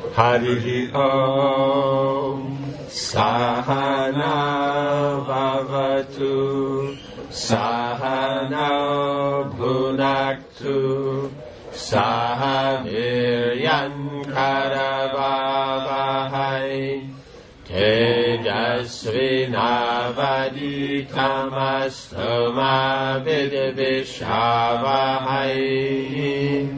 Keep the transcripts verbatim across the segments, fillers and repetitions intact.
Hari Om. Sahana Bhavatu, Sahana Bhunaktu, Sahaviryan Karavavahai, Tejasvinavaditamastu ma vidvishavahai.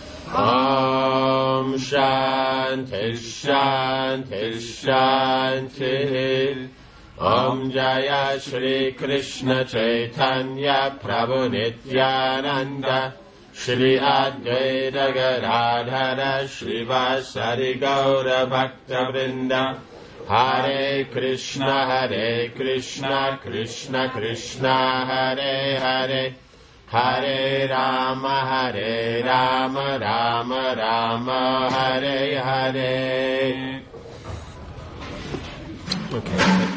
Om Shanti Shanti Shanti. Om Jaya Shri Krishna Chaitanya Prabhu Nityananda Shri Advaita Gadadhara Shri Vasari Gaura Bhakta Vrinda. Hare Krishna Hare Krishna Krishna Krishna Hare Hare, Hare Rama Hare Rama Rama Rama Hare Hare. Okay.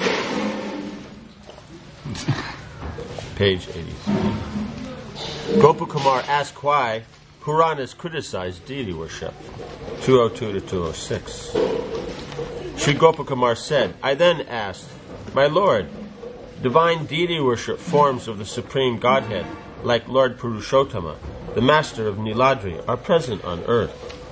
Page eighty-three. Gopakumar asked why Puranas criticized deity worship. two oh two to two oh six. Sri Gopakumar said, I then asked, My Lord, divine deity worship forms of the Supreme Godhead, like Lord Purushottama, the master of Niladri, are present on earth.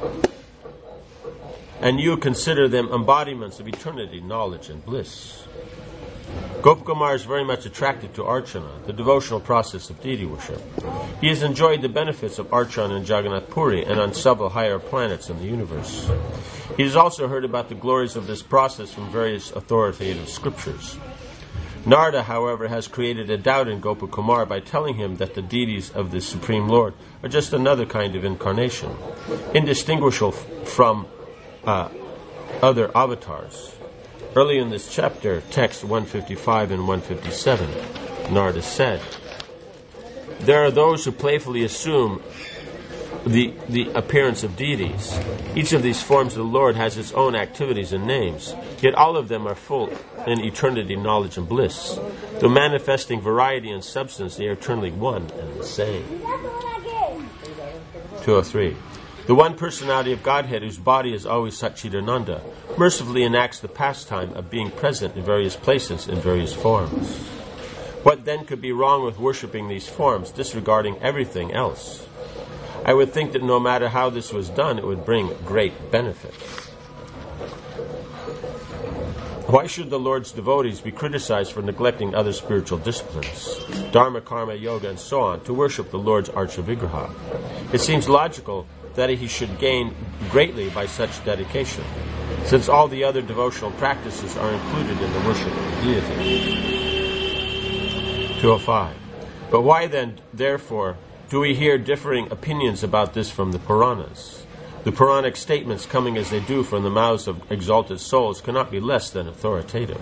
And you consider them embodiments of eternity, knowledge, and bliss. Gopakumar is very much attracted to Archana, the devotional process of deity worship. He has enjoyed the benefits of Archana in Jagannath Puri and on several higher planets in the universe. He has also heard about the glories of this process from various authoritative scriptures. Narada, however, has created a doubt in Gopakumar by telling him that the deities of the Supreme Lord are just another kind of incarnation, indistinguishable from uh, other avatars. Early in this chapter, text one fifty-five and one fifty-seven, Narada said, There are those who playfully assume the, the appearance of deities. Each of these forms of the Lord has its own activities and names, yet all of them are full in eternity, knowledge, and bliss. Though manifesting variety and substance, they are eternally one and the same. two oh three. The one personality of Godhead, whose body is always Satchidananda, mercifully enacts the pastime of being present in various places in various forms. What then could be wrong with worshipping these forms, disregarding everything else? I would think that no matter how this was done, it would bring great benefit. Why should the Lord's devotees be criticized for neglecting other spiritual disciplines, Dharma, Karma, Yoga, and so on, to worship the Lord's Archa-Vigraha? It seems logical that he should gain greatly by such dedication, since all the other devotional practices are included in the worship of the deity. two oh five. But why then, therefore, do we hear differing opinions about this from the Puranas? The Puranic statements, coming as they do from the mouths of exalted souls, cannot be less than authoritative.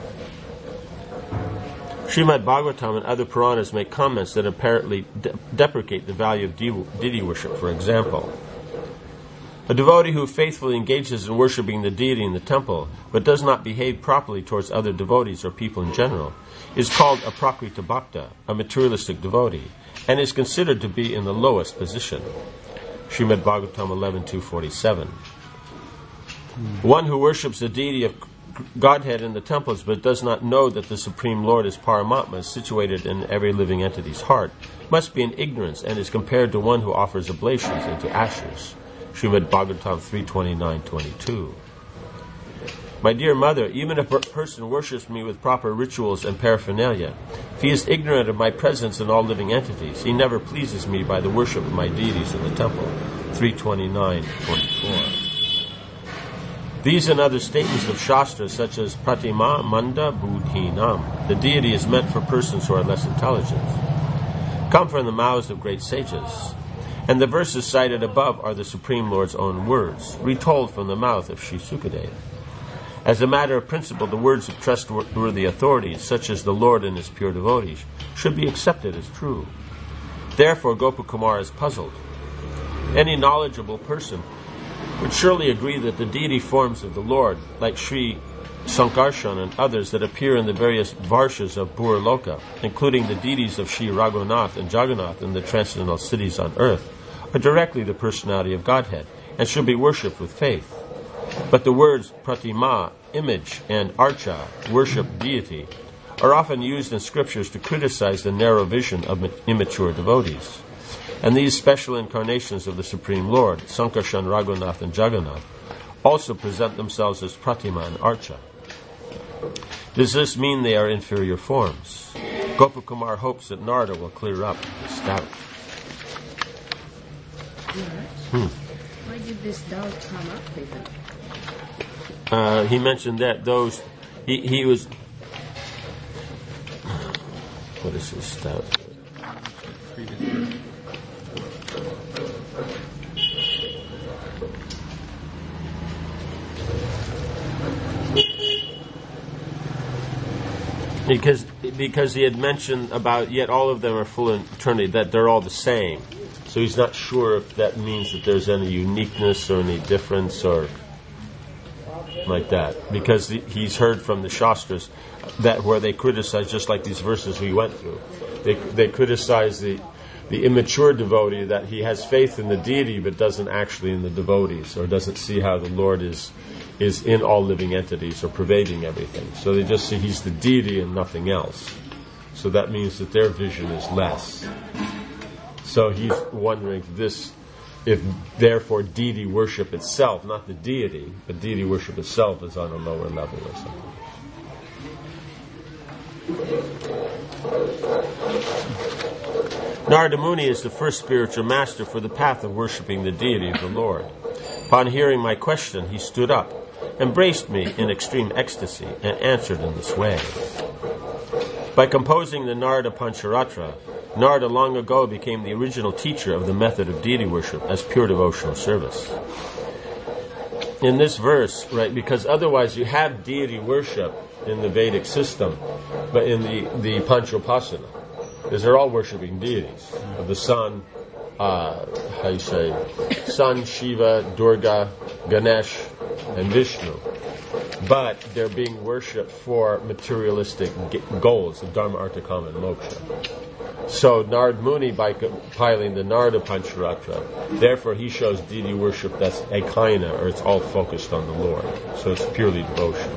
Srimad Bhagavatam and other Puranas make comments that apparently de- deprecate the value of de- deity worship. For example, a devotee who faithfully engages in worshipping the deity in the temple, but does not behave properly towards other devotees or people in general, is called a Prakrita Bhakta, a materialistic devotee, and is considered to be in the lowest position. Srimad Bhagavatam eleven two forty-seven. One who worships the deity of Godhead in the temples but does not know that the Supreme Lord is Paramatma, is situated in every living entity's heart, must be in ignorance and is compared to one who offers oblations into ashes. Srimad Bhagavatam three twenty-nine twenty-two. My dear mother, even if a person worships me with proper rituals and paraphernalia, if he is ignorant of my presence in all living entities, he never pleases me by the worship of my deities in the temple. three twenty-nine twenty-four. These and other statements of Shastra, such as Pratima Manda Buddhinam, the deity is meant for persons who are less intelligent, come from the mouths of great sages. And the verses cited above are the Supreme Lord's own words, retold from the mouth of Sri Sukadeva. As a matter of principle, the words of trustworthy authorities, such as the Lord and his pure devotees, should be accepted as true. Therefore, Gopakumar is puzzled. Any knowledgeable person would surely agree that the deity forms of the Lord, like Sri Sankarshan and others that appear in the various varshas of Burloka, including the deities of Sri Raghunath and Jagannath in the transcendental cities on earth, are directly the personality of Godhead, and should be worshipped with faith. But the words pratima, image, and archa, worship deity, are often used in scriptures to criticize the narrow vision of immature devotees. And these special incarnations of the Supreme Lord, Sankarshan, Raghunath, and Jagannath, also present themselves as pratima and archa. Does this mean they are inferior forms? Gopakumar hopes that Narada will clear up this doubt. Hmm. Why did this doubt come up even? Uh, he mentioned that those, he, he was, what is this doubt? Because because he had mentioned about yet all of them are full in eternity, that they're all the same. So he's not sure if that means that there's any uniqueness or any difference or like that. Because the, he's heard from the Shastras that where they criticize, just like these verses we went through, they they criticize the the immature devotee that he has faith in the deity but doesn't actually in the devotees, or doesn't see how the Lord is is in all living entities or pervading everything. So they just see he's the deity and nothing else. So that means that their vision is less. So he's wondering if this, if therefore deity worship itself, not the deity, but deity worship itself is on a lower level or something. Narada Muni is the first spiritual master for the path of worshipping the deity of the Lord. Upon hearing my question, he stood up, embraced me in extreme ecstasy, and answered in this way. By composing the Narada Pancharatra, Narada long ago became the original teacher of the method of deity worship as pure devotional service. In this verse, right, because otherwise you have deity worship in the Vedic system, but in the, the Panchopasana, because they're all worshipping deities of the sun, uh, how you say, Sun, Shiva, Durga, Ganesh, and Vishnu. But they're being worshipped for materialistic goals of Dharma, Artha, Kama, and Moksha. So Narada Muni, by compiling the Narada Pancharatra, therefore he shows deity worship that's ekaina, or it's all focused on the Lord. So it's purely devotional.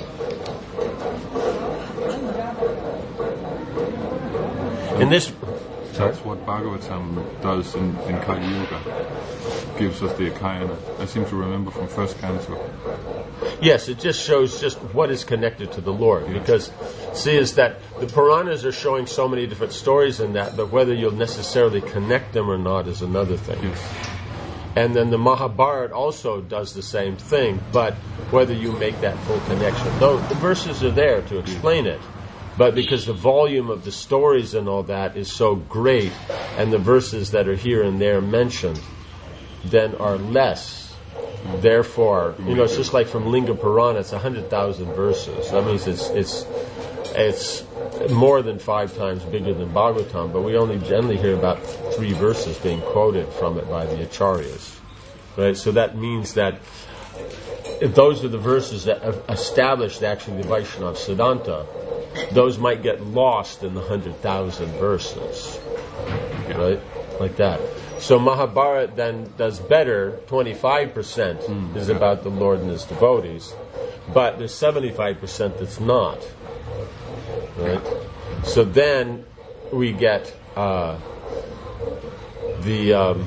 In this, that's what Bhagavatam does in, in Kali Yuga. Gives us the Ekayana. I seem to remember from first canto. Yes, it just shows just what is connected to the Lord. Yes. Because, see, is that the Puranas are showing so many different stories in that, but whether you'll necessarily connect them or not is another thing. Yes. And then the Mahabharata also does the same thing, but whether you make that full connection. Though the verses are there to explain it, but because the volume of the stories and all that is so great, and the verses that are here and there mentioned then are less. Therefore, you know, it's just like from Linga Purana, it's a hundred thousand verses. That means it's it's it's more than five times bigger than Bhagavatam, but we only generally hear about three verses being quoted from it by the Acharyas. Right? So that means that if those are the verses that established actually the Vaishnava Siddhanta, those might get lost in the hundred thousand verses. Right? Like that. So Mahabharata then does better, twenty-five percent mm. is about the Lord and His devotees, but there's seventy-five percent that's not. Right? So then we get uh, the um,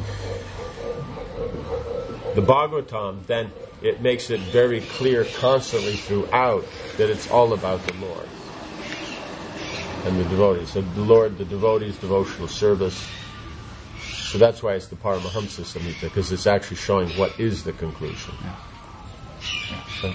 the Bhagavatam, then it makes it very clear constantly throughout that it's all about the Lord and the devotees. So the Lord, the devotees, devotional service. So that's why it's the Paramahamsa Samhita, because it's actually showing what is the conclusion. Yeah. So,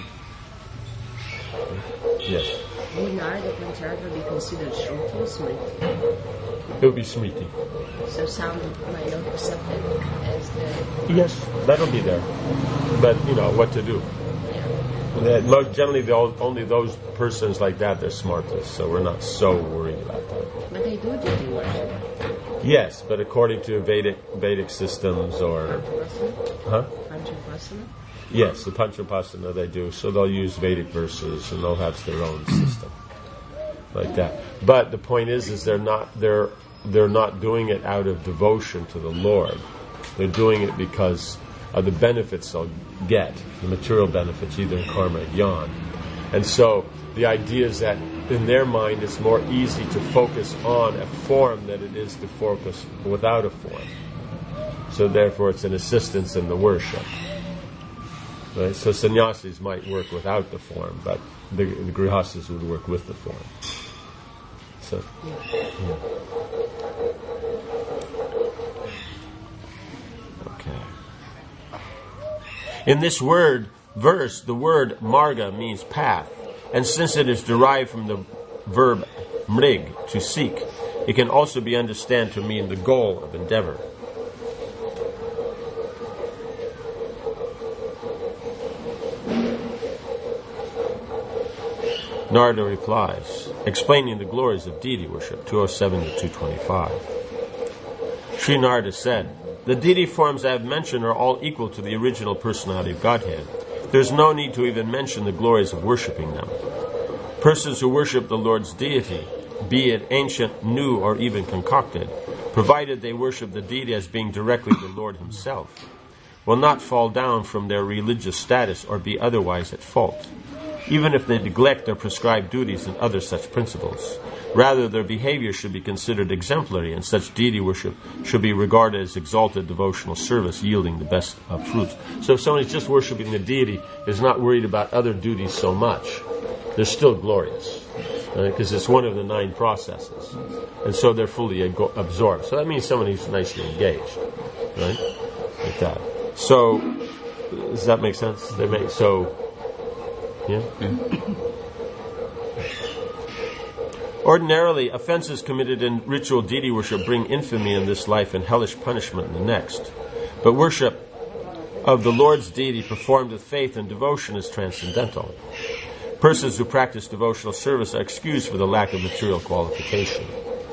yes. Would Narada Pancharatra be considered Shruti or Smriti? It would be Smriti. So sound might not accepted as the... Yes, that'll be there. But, you know, what to do. Yeah. That, generally, the, only those persons like that, they're smartest, so we're not so worried about that. But they do deity worship. Yes, but according to Vedic Vedic systems or... Huh? Panchapasana? Yes, the Panchapasana they do. So they'll use Vedic verses and they'll have their own system. Like that. But the point is, is they're not they're they're not doing it out of devotion to the Lord. They're doing it because of the benefits they'll get, the material benefits, either in karma or jnana. And so the idea is that in their mind it's more easy to focus on a form than it is to focus without a form. So therefore it's an assistance in the worship. Right? So sannyasis might work without the form, but the, the grihastas would work with the form. So, yeah. Okay. In this word, verse, the word marga means path, and since it is derived from the verb mrig, to seek, it can also be understood to mean the goal of endeavor. Narada replies, explaining the glories of deity worship, two oh seven to two twenty-five. Sri Narada said, the deity forms I have mentioned are all equal to the original personality of Godhead. There is no need to even mention the glories of worshipping them. Persons who worship the Lord's deity, be it ancient, new, or even concocted, provided they worship the deity as being directly the Lord himself, will not fall down from their religious status or be otherwise at fault, even if they neglect their prescribed duties and other such principles. Rather, their behavior should be considered exemplary, and such deity worship should be regarded as exalted devotional service yielding the best of fruits. So if somebody's just worshiping the deity, is not worried about other duties so much, they're still glorious, because right? It's one of the nine processes. And so they're fully ag- absorbed. So that means someone who's nicely engaged, right? Like that. So, does that make sense? They make, so... Yeah? Yeah. Ordinarily, offenses committed in ritual deity worship bring infamy in this life and hellish punishment in the next. But worship of the Lord's deity performed with faith and devotion is transcendental. Persons who practice devotional service are excused for the lack of material qualification.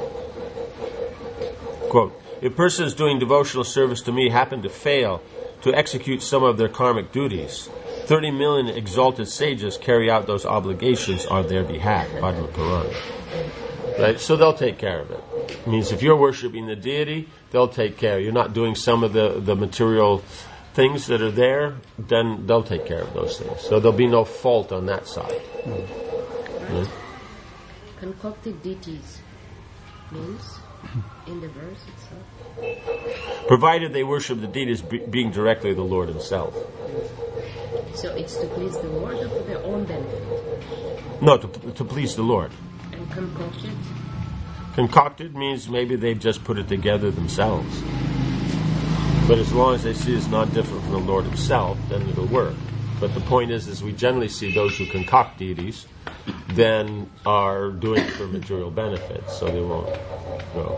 Quote, if persons doing devotional service to me happen to fail to execute some of their karmic duties, thirty million exalted sages carry out those obligations on their behalf. Padma Purana. Right? So they'll take care of it. It means if you're worshiping the deity, they'll take care. You're not doing some of the, the material things that are there, then they'll take care of those things. So there'll be no fault on that side. Mm. Yeah? Concocted deities means in the verse itself. Provided they worship the deity as be, being directly the Lord himself. So it's to please the Lord or for their own benefit? No, to, to please the Lord. And concocted? Concocted means maybe they've just put it together themselves. But as long as they see it's not different from the Lord himself, then it'll work. But the point is, is we generally see those who concoct deities then are doing it for material benefit, so they won't go.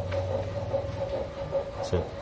So.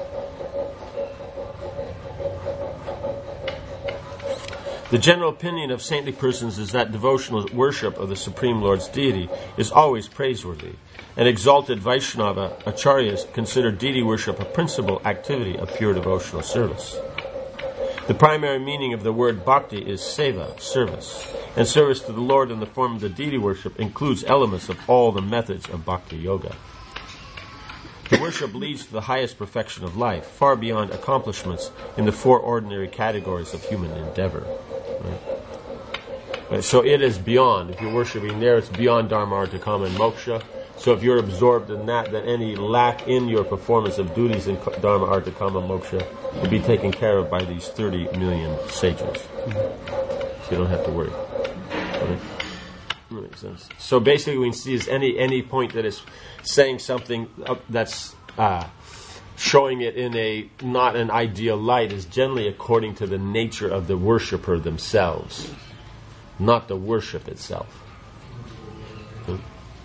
The general opinion of saintly persons is that devotional worship of the Supreme Lord's deity is always praiseworthy, and exalted Vaishnava acharyas consider deity worship a principal activity of pure devotional service. The primary meaning of the word bhakti is seva, service, and service to the Lord in the form of the deity worship includes elements of all the methods of bhakti yoga. The worship leads to the highest perfection of life, far beyond accomplishments in the four ordinary categories of human endeavor. Right? Right, so it is beyond. If you're worshiping there, it's beyond Dharma, Artha, Kama, and Moksha. So if you're absorbed in that, then any lack in your performance of duties in Dharma, Artha, Kama, Moksha will be taken care of by these thirty million sages. So you don't have to worry. Right? That makes sense. So basically we can see is any any point that is saying something that's uh, showing it in a not an ideal light is generally according to the nature of the worshipper themselves, not the worship itself. Hmm?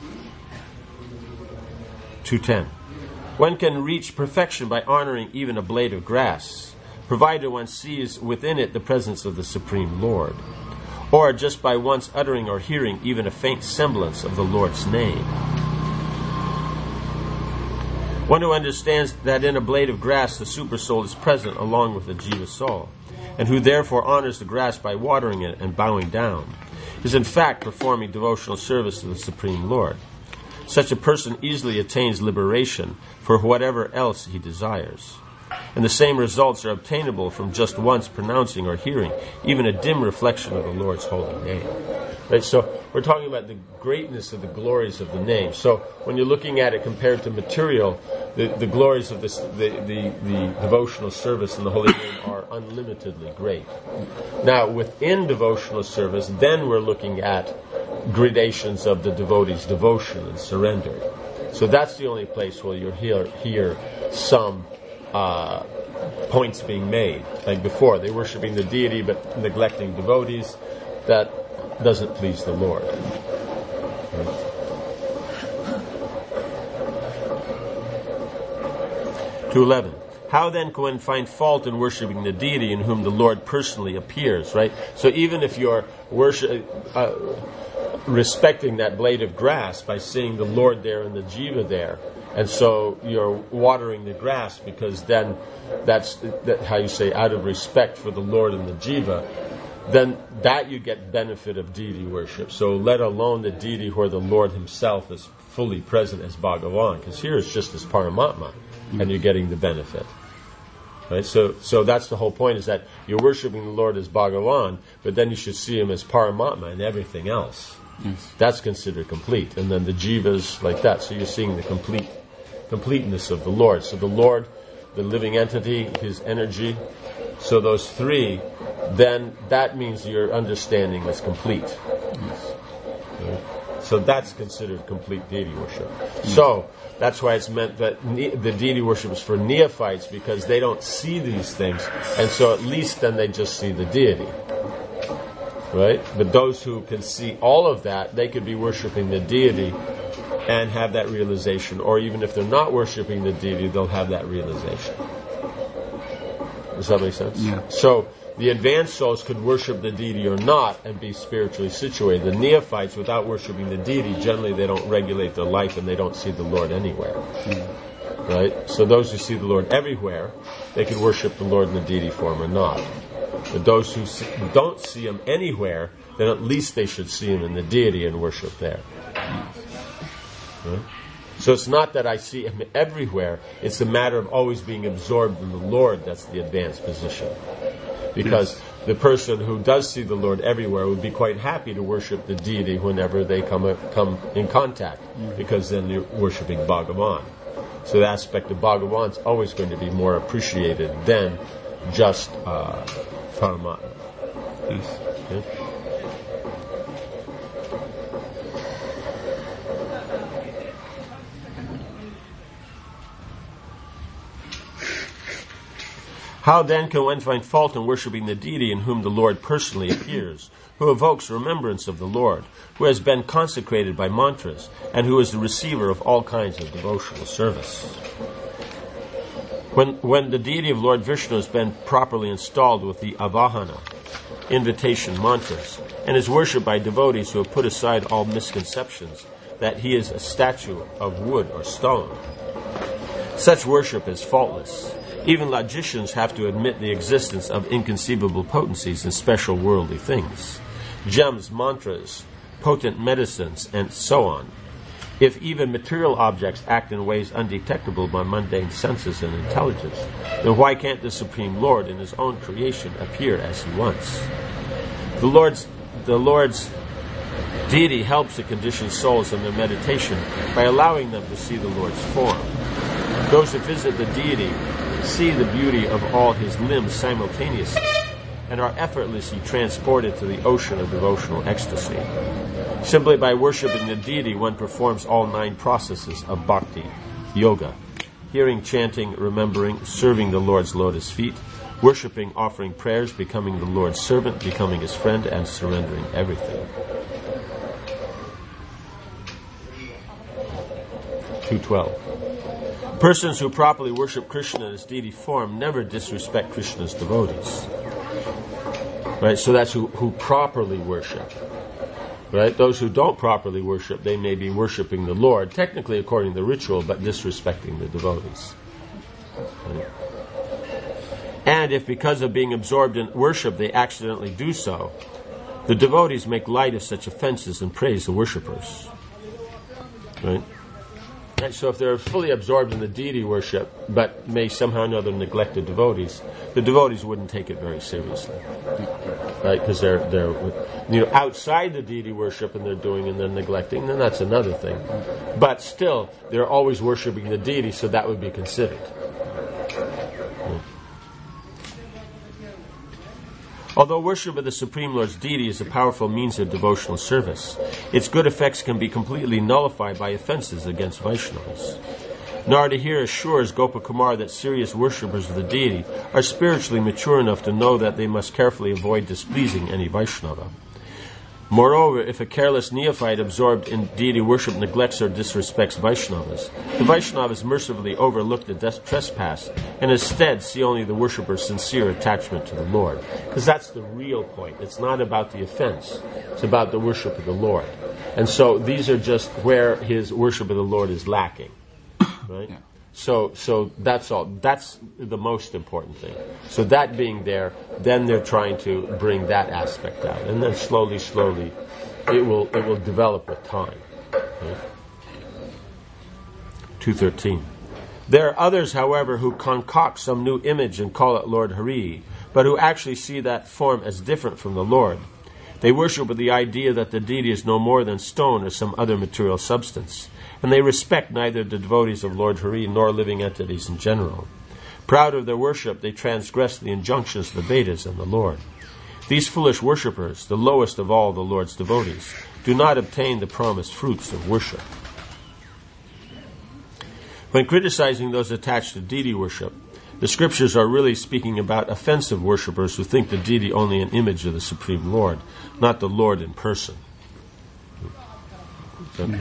two ten. One can reach perfection by honoring even a blade of grass, provided one sees within it the presence of the Supreme Lord, or just by once uttering or hearing even a faint semblance of the Lord's name. One who understands that in a blade of grass the Supersoul is present along with the Jiva Soul, and who therefore honors the grass by watering it and bowing down, is in fact performing devotional service to the Supreme Lord. Such a person easily attains liberation for whatever else he desires. And the same results are obtainable from just once pronouncing or hearing even a dim reflection of the Lord's holy name. Right? So we're talking about the greatness of the glories of the name. So when you're looking at it compared to material, the, the glories of this, the, the, the devotional service and the holy name are unlimitedly great. Now, within devotional service, then we're looking at gradations of the devotee's devotion and surrender. So that's the only place where you'll hear, hear some uh, points being made. Like before, they're worshiping the deity but neglecting devotees. That doesn't please the Lord. two eleven. How then can one find fault in worshiping the deity in whom the Lord personally appears, right? So even if you're worship, uh, respecting that blade of grass by seeing the Lord there and the jiva there, and so you're watering the grass because then that's that, how you say, out of respect for the Lord and the jiva, then that you get benefit of deity worship. So let alone the deity where the Lord himself is fully present as Bhagavan, because here it's just as Paramatma, and you're getting the benefit. Right? So so that's the whole point, is that you're worshiping the Lord as Bhagavan, but then you should see him as Paramatma and everything else. Yes. That's considered complete. And then the jivas like that. So you're seeing the complete completeness of the Lord. So the Lord, the living entity, his energy, so those three, then that means your understanding is complete. Yes. Right? So that's considered complete deity worship. Yes. So that's why it's meant that ne- the deity worship is for neophytes, because they don't see these things, and so at least then they just see the deity. Right? But those who can see all of that, they could be worshiping the deity and have that realization. Or even if they're not worshiping the deity, they'll have that realization. Does that make sense? Yeah. So the advanced souls could worship the deity or not and be spiritually situated. The neophytes, without worshiping the deity, generally they don't regulate their life and they don't see the Lord anywhere. Mm. Right? So those who see the Lord everywhere, they could worship the Lord in the deity form or not. But those who see, don't see him anywhere, then at least they should see him in the deity and worship there. Right? So it's not that I see him everywhere, it's a matter of always being absorbed in the Lord. That's the advanced position. Because yes. the person who does see the Lord everywhere would be quite happy to worship the deity whenever they come come in contact, mm-hmm. because then you're worshiping Bhagavan. So the aspect of Bhagavan is always going to be more appreciated than just uh, Paramatma. Yes. Yeah? How then can one find fault in worshiping the deity in whom the Lord personally appears, who evokes remembrance of the Lord, who has been consecrated by mantras, and who is the receiver of all kinds of devotional service? When, when the deity of Lord Vishnu has been properly installed with the avahana, invitation mantras, and is worshipped by devotees who have put aside all misconceptions that he is a statue of wood or stone, such worship is faultless. Even logicians have to admit the existence of inconceivable potencies in special worldly things, gems, mantras, potent medicines, and so on. If even material objects act in ways undetectable by mundane senses and intelligence, then why can't the Supreme Lord in his own creation appear as he wants? The Lord's, the Lord's deity helps the conditioned souls in their meditation by allowing them to see the Lord's form. Those who visit the deity see the beauty of all his limbs simultaneously and are effortlessly transported to the ocean of devotional ecstasy. Simply by worshipping the deity, one performs all nine processes of bhakti, yoga: hearing, chanting, remembering, serving the Lord's lotus feet, worshipping, offering prayers, becoming the Lord's servant, becoming his friend, and surrendering everything. two twelve. Persons who properly worship Krishna in his deity form never disrespect Krishna's devotees. Right? So that's who, who properly worship. Right? Those who don't properly worship, they may be worshiping the Lord, technically according to the ritual, but disrespecting the devotees. Right? And if because of being absorbed in worship they accidentally do so, the devotees make light of such offenses and praise the worshippers. Right? Right, so if they're fully absorbed in the deity worship, but may somehow or another neglect the devotees, the devotees wouldn't take it very seriously, right? Because they're they're you know outside the deity worship and they're doing and they're neglecting, then that's another thing. But still, they're always worshiping the deity, so that would be considered. Although worship of the Supreme Lord's deity is a powerful means of devotional service, its good effects can be completely nullified by offenses against Vaishnavas. Narada here assures Gopakumar that serious worshippers of the deity are spiritually mature enough to know that they must carefully avoid displeasing any Vaishnava. Moreover, if a careless neophyte absorbed in deity worship neglects or disrespects Vaishnavas, the Vaishnavas mercifully overlook the des- trespass and instead see only the worshipper's sincere attachment to the Lord. Because that's the real point. It's not about the offense. It's about the worship of the Lord. And so these are just where his worship of the Lord is lacking. Right? Yeah. So so that's all. That's the most important thing. So that being there, then they're trying to bring that aspect out. And then slowly, slowly, it will it will develop with time. Right? two thirteen. There are others, however, who concoct some new image and call it Lord Hari, but who actually see that form as different from the Lord. They worship with the idea that the deity is no more than stone or some other material substance, and they respect neither the devotees of Lord Hari nor living entities in general. Proud of their worship, they transgress the injunctions of the Vedas and the Lord. These foolish worshippers, the lowest of all the Lord's devotees, do not obtain the promised fruits of worship. When criticizing those attached to deity worship, the scriptures are really speaking about offensive worshippers who think the deity only an image of the Supreme Lord, not the Lord in person. Okay.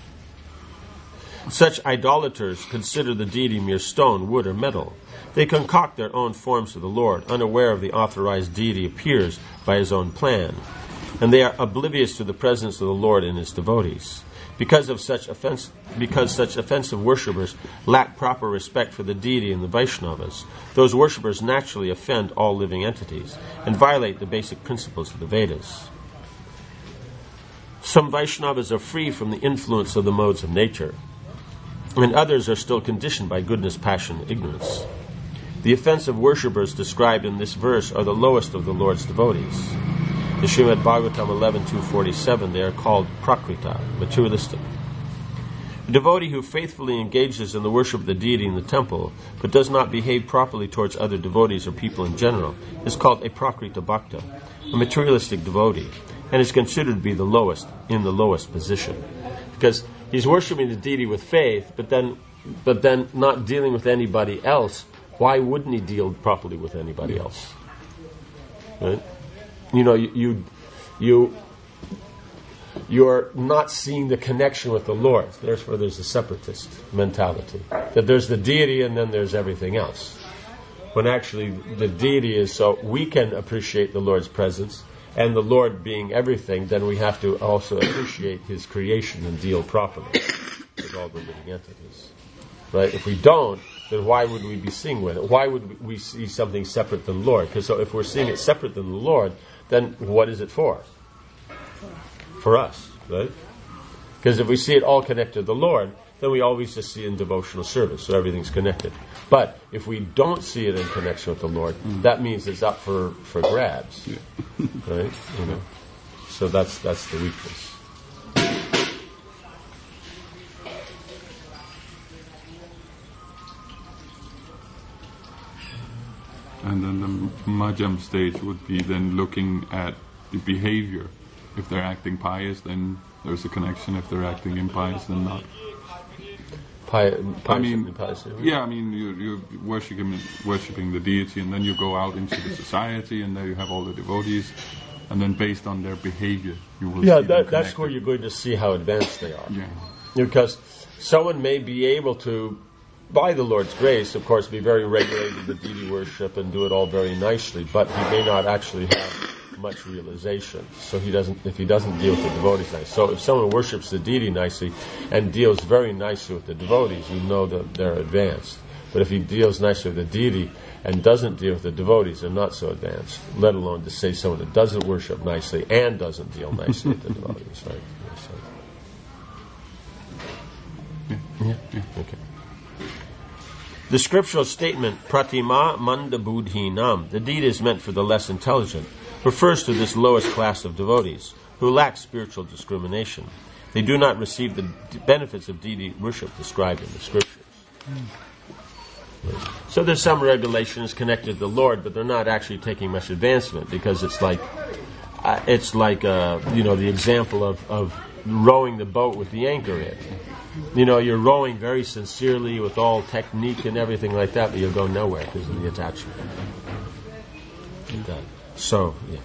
Such idolaters consider the deity mere stone, wood, or metal. They concoct their own forms of the Lord, unaware of the authorized deity appears by his own plan, and they are oblivious to the presence of the Lord and his devotees. Because of such offense, because such offensive worshippers lack proper respect for the deity and the Vaishnavas, those worshippers naturally offend all living entities and violate the basic principles of the Vedas. Some Vaishnavas are free from the influence of the modes of nature, and others are still conditioned by goodness, passion, and ignorance. The offensive worshippers described in this verse are the lowest of the Lord's devotees. In Srimad Bhagavatam eleven two forty-seven, they are called prakrita, materialistic. A devotee who faithfully engages in the worship of the deity in the temple, but does not behave properly towards other devotees or people in general, is called a prakrita bhakta, a materialistic devotee, and is considered to be the lowest, in the lowest position. Because he's worshiping the deity with faith, but then, but then not dealing with anybody else. Why wouldn't he deal properly with anybody else? Right? You know, you, you, you, you're not seeing the connection with the Lord. There's where there's a separatist mentality. That there's the deity and then there's everything else. When actually the deity is so we can appreciate the Lord's presence, and the Lord being everything, then we have to also appreciate his creation and deal properly with all the living entities. Right? If we don't, then why would we be seeing with it? Why would we see something separate than the Lord? Because so if we're seeing it separate than the Lord, then what is it for? For us, right? Because if we see it all connected to the Lord, then we always just see it in devotional service, so everything's connected. But if we don't see it in connection with the Lord, mm. that means it's up for, for grabs, yeah. Right? You know, so that's that's the weakness. And then the Majjhim stage would be then looking at the behavior. If they're acting pious, then there's a connection. If they're acting impious, then not. Pi- I mean, yeah, I mean, you, you're worshiping, worshiping the deity, and then you go out into the society, and there you have all the devotees, and then based on their behavior, you will yeah, see that, them that's where you're going to see how advanced they are. Yeah. Because someone may be able to, by the Lord's grace, of course, be very regulated in the deity worship and do it all very nicely, but he may not actually have much realization. So he doesn't, if he doesn't deal with the devotees nicely. So if someone worships the deity nicely and deals very nicely with the devotees, you know that they're advanced. But if he deals nicely with the deity and doesn't deal with the devotees, they're not so advanced. Let alone to say someone that doesn't worship nicely and doesn't deal nicely with the devotees, right? So, Yeah. yeah. Okay. The scriptural statement, pratima manda buddhinam, the deed is meant for the less intelligent, refers to this lowest class of devotees, who lack spiritual discrimination. They do not receive the d- benefits of deity worship described in the scriptures. Mm. So there's some regulations connected to the Lord, but they're not actually taking much advancement, because it's like, uh, it's like uh, you know, the example of, of rowing the boat with the anchor in. You know, you're rowing very sincerely with all technique and everything like that, but you'll go nowhere because of the attachment. So, yeah.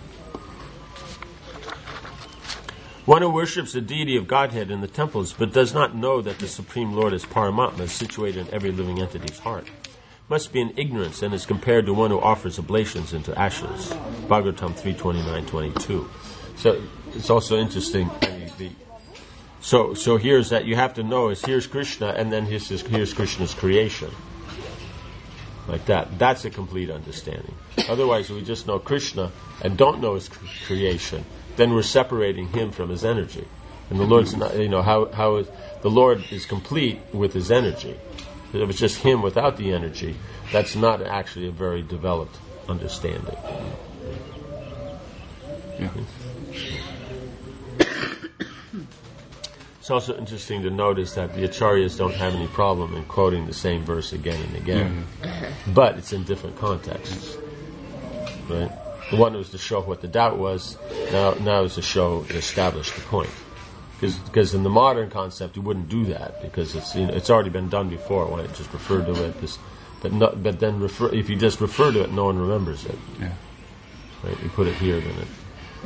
One who worships the deity of Godhead in the temples, but does not know that the Supreme Lord is Paramatma, situated in every living entity's heart, must be in ignorance and is compared to one who offers oblations into ashes. Bhagavatam three twenty-nine twenty-two. So, it's also interesting. The, So, so here's that you have to know is here's Krishna, and then here's, here's Krishna's creation, like that. That's a complete understanding. Otherwise, if we just know Krishna and don't know his creation, then we're separating him from his energy. And the Lord's not, you know, how how is, the Lord is complete with his energy. If it's just him without the energy, that's not actually a very developed understanding. Yeah. It's also interesting to notice that the Acharyas don't have any problem in quoting the same verse again and again, mm-hmm. but it's in different contexts, right? The one was to show what the doubt was, now now is to show, to establish the point. Because in the modern concept, you wouldn't do that, because it's, you know, it's already been done before. Why not just refer to it? This, but not, but then refer, if you just refer to it, no one remembers it. Yeah. Right? You put it here, then it.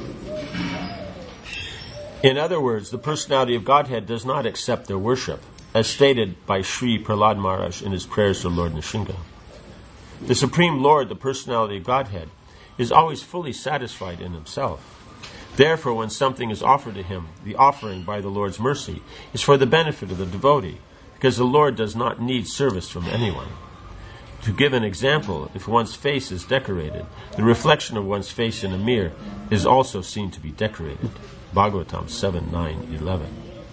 In other words, the personality of Godhead does not accept their worship, as stated by Sri Prahlad Maharaj in his prayers to Lord Nrsimha. The Supreme Lord, the personality of Godhead, is always fully satisfied in himself. Therefore, when something is offered to him, the offering by the Lord's mercy is for the benefit of the devotee, because the Lord does not need service from anyone. To give an example, if one's face is decorated, the reflection of one's face in a mirror is also seen to be decorated. Bhagavatam seven, nine, eleven.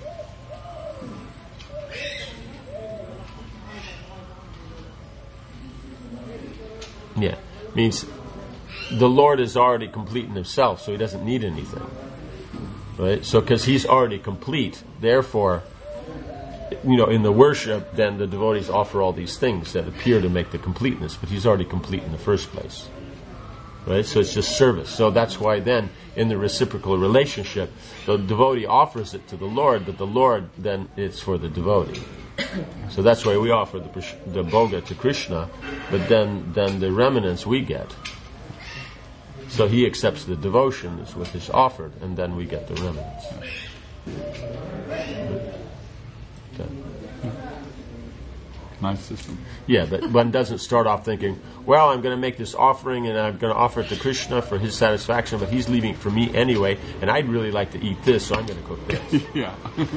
Yeah, means the Lord is already complete in himself, so he doesn't need anything. Right? So, because he's already complete, therefore, you know, in the worship, then the devotees offer all these things that appear to make the completeness, but he's already complete in the first place. Right? So it's just service. So that's why then, in the reciprocal relationship, the devotee offers it to the Lord, but the Lord, then, it's for the devotee. So that's why we offer the, the bhoga to Krishna, but then, then the remnants we get. So he accepts the devotion is what is offered, and then we get the remnants. Okay. Nice system. Yeah, but one doesn't start off thinking, well, I'm going to make this offering and I'm going to offer it to Krishna for his satisfaction, but he's leaving it for me anyway, and I'd really like to eat this, so I'm going to cook this. Yeah.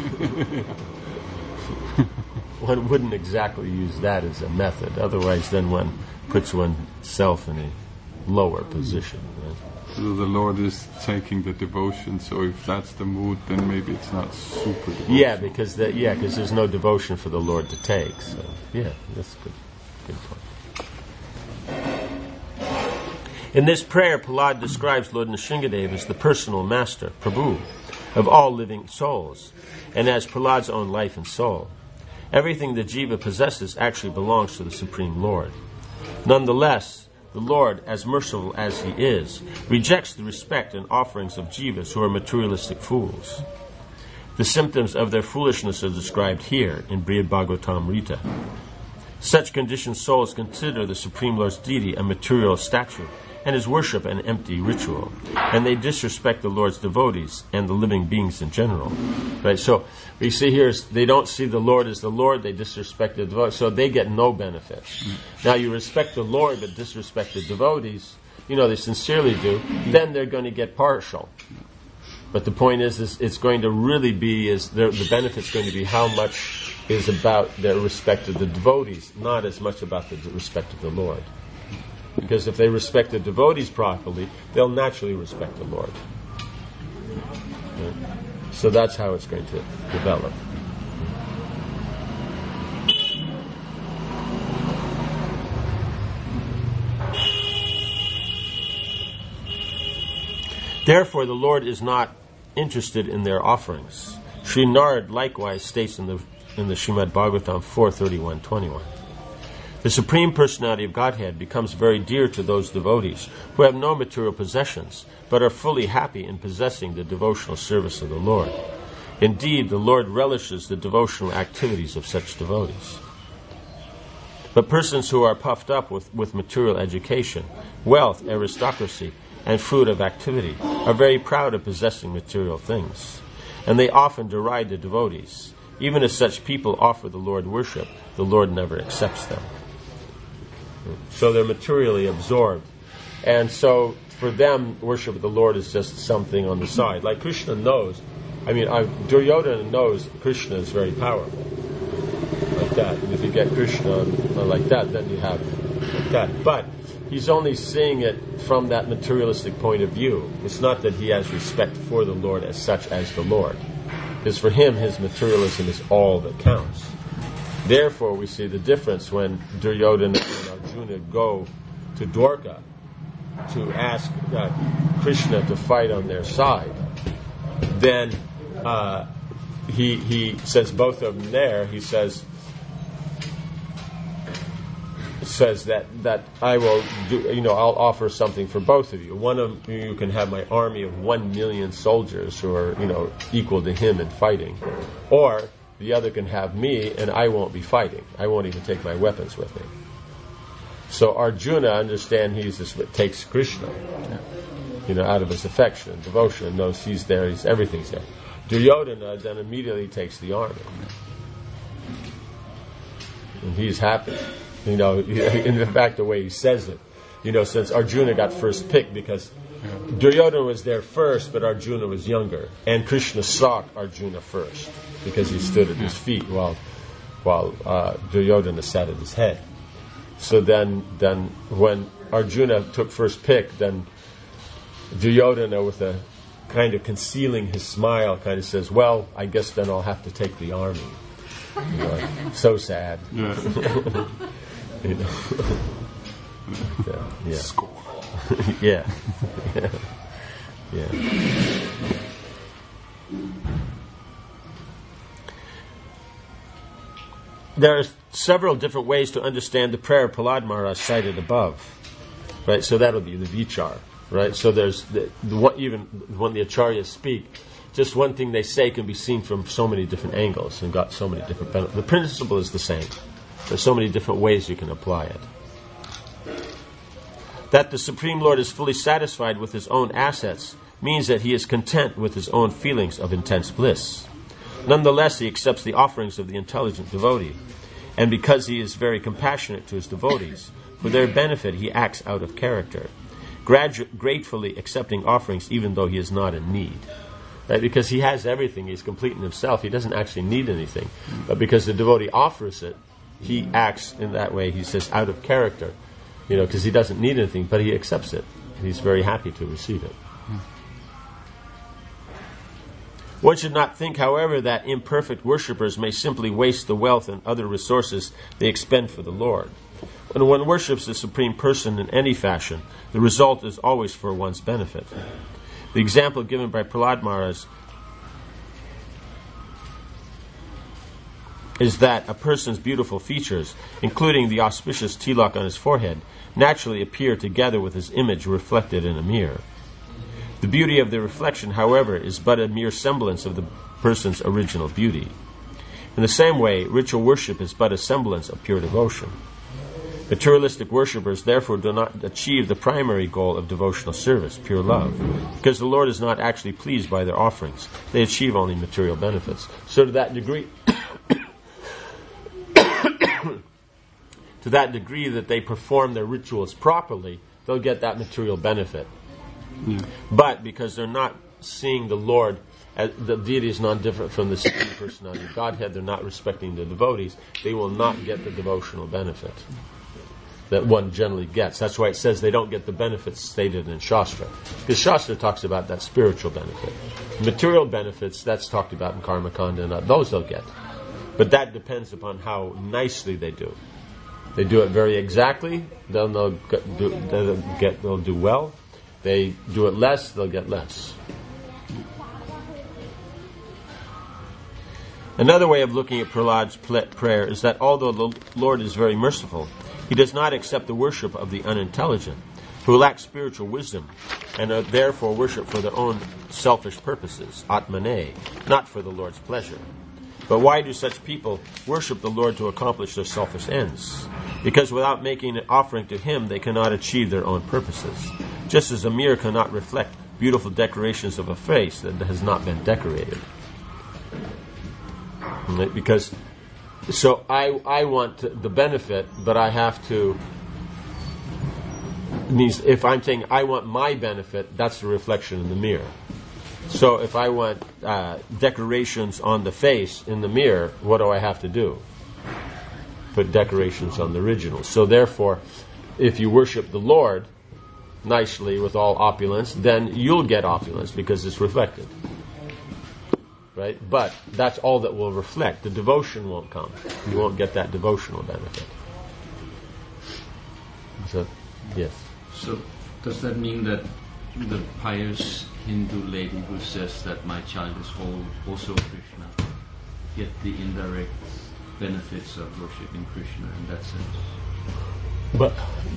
One wouldn't exactly use that as a method. Otherwise, then one puts oneself in a lower position. Right? So the Lord is taking the devotion, so if that's the mood, then maybe it's not super devotion. Yeah, because the, yeah, because there's no devotion for the Lord to take. So yeah, that's good. Good point. In this prayer, Prahlad describes Lord Nrsimhadev as the personal master, Prabhu, of all living souls, and as Prahlad's own life and soul. Everything that Jiva possesses actually belongs to the Supreme Lord. Nonetheless, the Lord, as merciful as he is, rejects the respect and offerings of jivas who are materialistic fools. The symptoms of their foolishness are described here in Brihad Bhagavatamrita. Such conditioned souls consider the Supreme Lord's deity a material statue and his worship an empty ritual, and they disrespect the Lord's devotees and the living beings in general. Right? So we see here is they don't see the Lord as the Lord, they disrespect the devotees, so they get no benefit. Now you respect the Lord but disrespect the devotees, you know, they sincerely do, then they're going to get partial. But the point is, is it's going to really be, is the, the benefit's going to be how much is about their respect of the devotees, not as much about the respect of the Lord. Because if they respect the devotees properly, they'll naturally respect the Lord. Right? So that's how it's going to develop. Therefore, the Lord is not interested in their offerings. Sri Narad likewise states in the in the Srimad Bhagavatam four thirty-one twenty-one. The Supreme Personality of Godhead becomes very dear to those devotees who have no material possessions, but are fully happy in possessing the devotional service of the Lord. Indeed, the Lord relishes the devotional activities of such devotees. But persons who are puffed up with, with material education, wealth, aristocracy, and fruit of activity are very proud of possessing material things, and they often deride the devotees. Even if such people offer the Lord worship, the Lord never accepts them. So they're materially absorbed. And so for them, worship of the Lord is just something on the side. Like Krishna knows, I mean, I, Duryodhana knows Krishna is very powerful. Like that. And if you get Krishna like that, then you have like that. But he's only seeing it from that materialistic point of view. It's not that he has respect for the Lord as such as the Lord. Because for him, his materialism is all that counts. Therefore, we see the difference when Duryodhana and Arjuna go to Dwarka to ask uh, Krishna to fight on their side. Then uh, he he says both of them there. He says says that that I will do. You know, I'll offer something for both of you. One of you can have my army of one million soldiers who are, you know, equal to him in fighting, or the other can have me, and I won't be fighting. I won't even take my weapons with me. So Arjuna, understand, he's this, takes Krishna, you know, out of his affection and devotion, and knows he's there, he's everything's there. Duryodhana then immediately takes the army, and he's happy. You know, in fact, the way he says it, you know, since Arjuna got first pick, because Duryodhana was there first, but Arjuna was younger, and Krishna sought Arjuna first because he stood at his feet while while uh, Duryodhana sat at his head. So then, then when Arjuna took first pick, then Duryodhana, with a kind of concealing his smile, kind of says, "Well, I guess then I'll have to take the army." You know, like, so sad. Yeah. You know. Yeah. Yeah. Score. Yeah. Yeah. Yeah. There are several different ways to understand the prayer of Prahlad Maharaj cited above, right? So that'll be the vichar, right? So there's the, the what, even when the acharyas speak, just one thing they say can be seen from so many different angles and got so many different benefits. The principle is the same. There's so many different ways you can apply it. That the Supreme Lord is fully satisfied with his own assets means that he is content with his own feelings of intense bliss. Nonetheless, he accepts the offerings of the intelligent devotee, and because he is very compassionate to his devotees, for their benefit he acts out of character, gradu- gratefully accepting offerings even though he is not in need. Right? Because he has everything, he's complete in himself, he doesn't actually need anything. But because the devotee offers it, he acts in that way, he says, out of character. You know, because he doesn't need anything, but he accepts it. He's very happy to receive it. Hmm. One should not think, however, that imperfect worshippers may simply waste the wealth and other resources they expend for the Lord. When one worships the Supreme Person in any fashion, the result is always for one's benefit. The example given by Prahlad Maharaj is that a person's beautiful features, including the auspicious tilak on his forehead, naturally appear together with his image reflected in a mirror. The beauty of the reflection, however, is but a mere semblance of the person's original beauty. In the same way, ritual worship is but a semblance of pure devotion. Materialistic worshippers therefore do not achieve the primary goal of devotional service, pure love, because the Lord is not actually pleased by their offerings. They achieve only material benefits. So to that degree, to that degree that they perform their rituals properly, they'll get that material benefit. Yeah. But because they're not seeing the Lord, as the deity is not different from the Supreme Personality of Godhead, they're not respecting the devotees, they will not get the devotional benefit that one generally gets. That's why it says they don't get the benefits stated in Shastra. Because Shastra talks about that spiritual benefit. Material benefits, that's talked about in Karma Kanda, and those they'll get. But that depends upon how nicely they do. They do it very exactly, then they'll get, do, they'll, get, they'll do well. They do it less, they'll get less. Another way of looking at Prahlad's prayer is that although the Lord is very merciful, he does not accept the worship of the unintelligent, who lack spiritual wisdom, and are therefore worshipped for their own selfish purposes, atmane, not for the Lord's pleasure. But why do such people worship the Lord to accomplish their selfish ends? Because without making an offering to him, they cannot achieve their own purposes. Just as a mirror cannot reflect beautiful decorations of a face that has not been decorated. Because, so I I want the benefit, but I have to, means if I'm saying I want my benefit, that's the reflection in the mirror. So if I want uh, decorations on the face in the mirror, what do I have to do? Put decorations on the original. So therefore, if you worship the Lord nicely with all opulence, then you'll get opulence because it's reflected. Right? But that's all that will reflect. The devotion won't come. You won't get that devotional benefit. So, yes. So, does that mean that the pious Hindu lady who says that my child is whole, also Krishna, get the indirect benefits of worshipping Krishna in that sense? But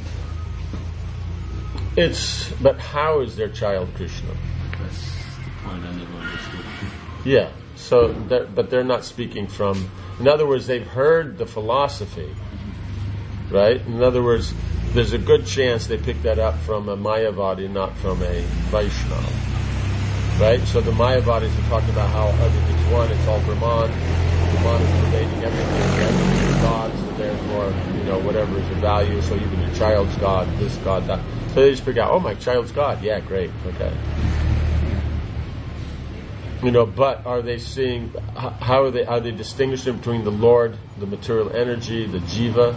it's but how is their child Krishna? That's the point I never understood. Yeah. So, they're, but they're not speaking from. In other words, they've heard the philosophy, right? In other words, there's a good chance they picked that up from a Mayavadi, not from a Vaishnava. Right? So the Mayavadis are talking about how everything's one, it's all Brahman. Brahman is pervading everything, everything is God, so therefore, you know, whatever is of value, so even your child's God, this God, that. So they just figure out, oh, my child's God. Yeah, great, okay. You know, but are they seeing, how are they, are they distinguishing between the Lord, the material energy, the jiva?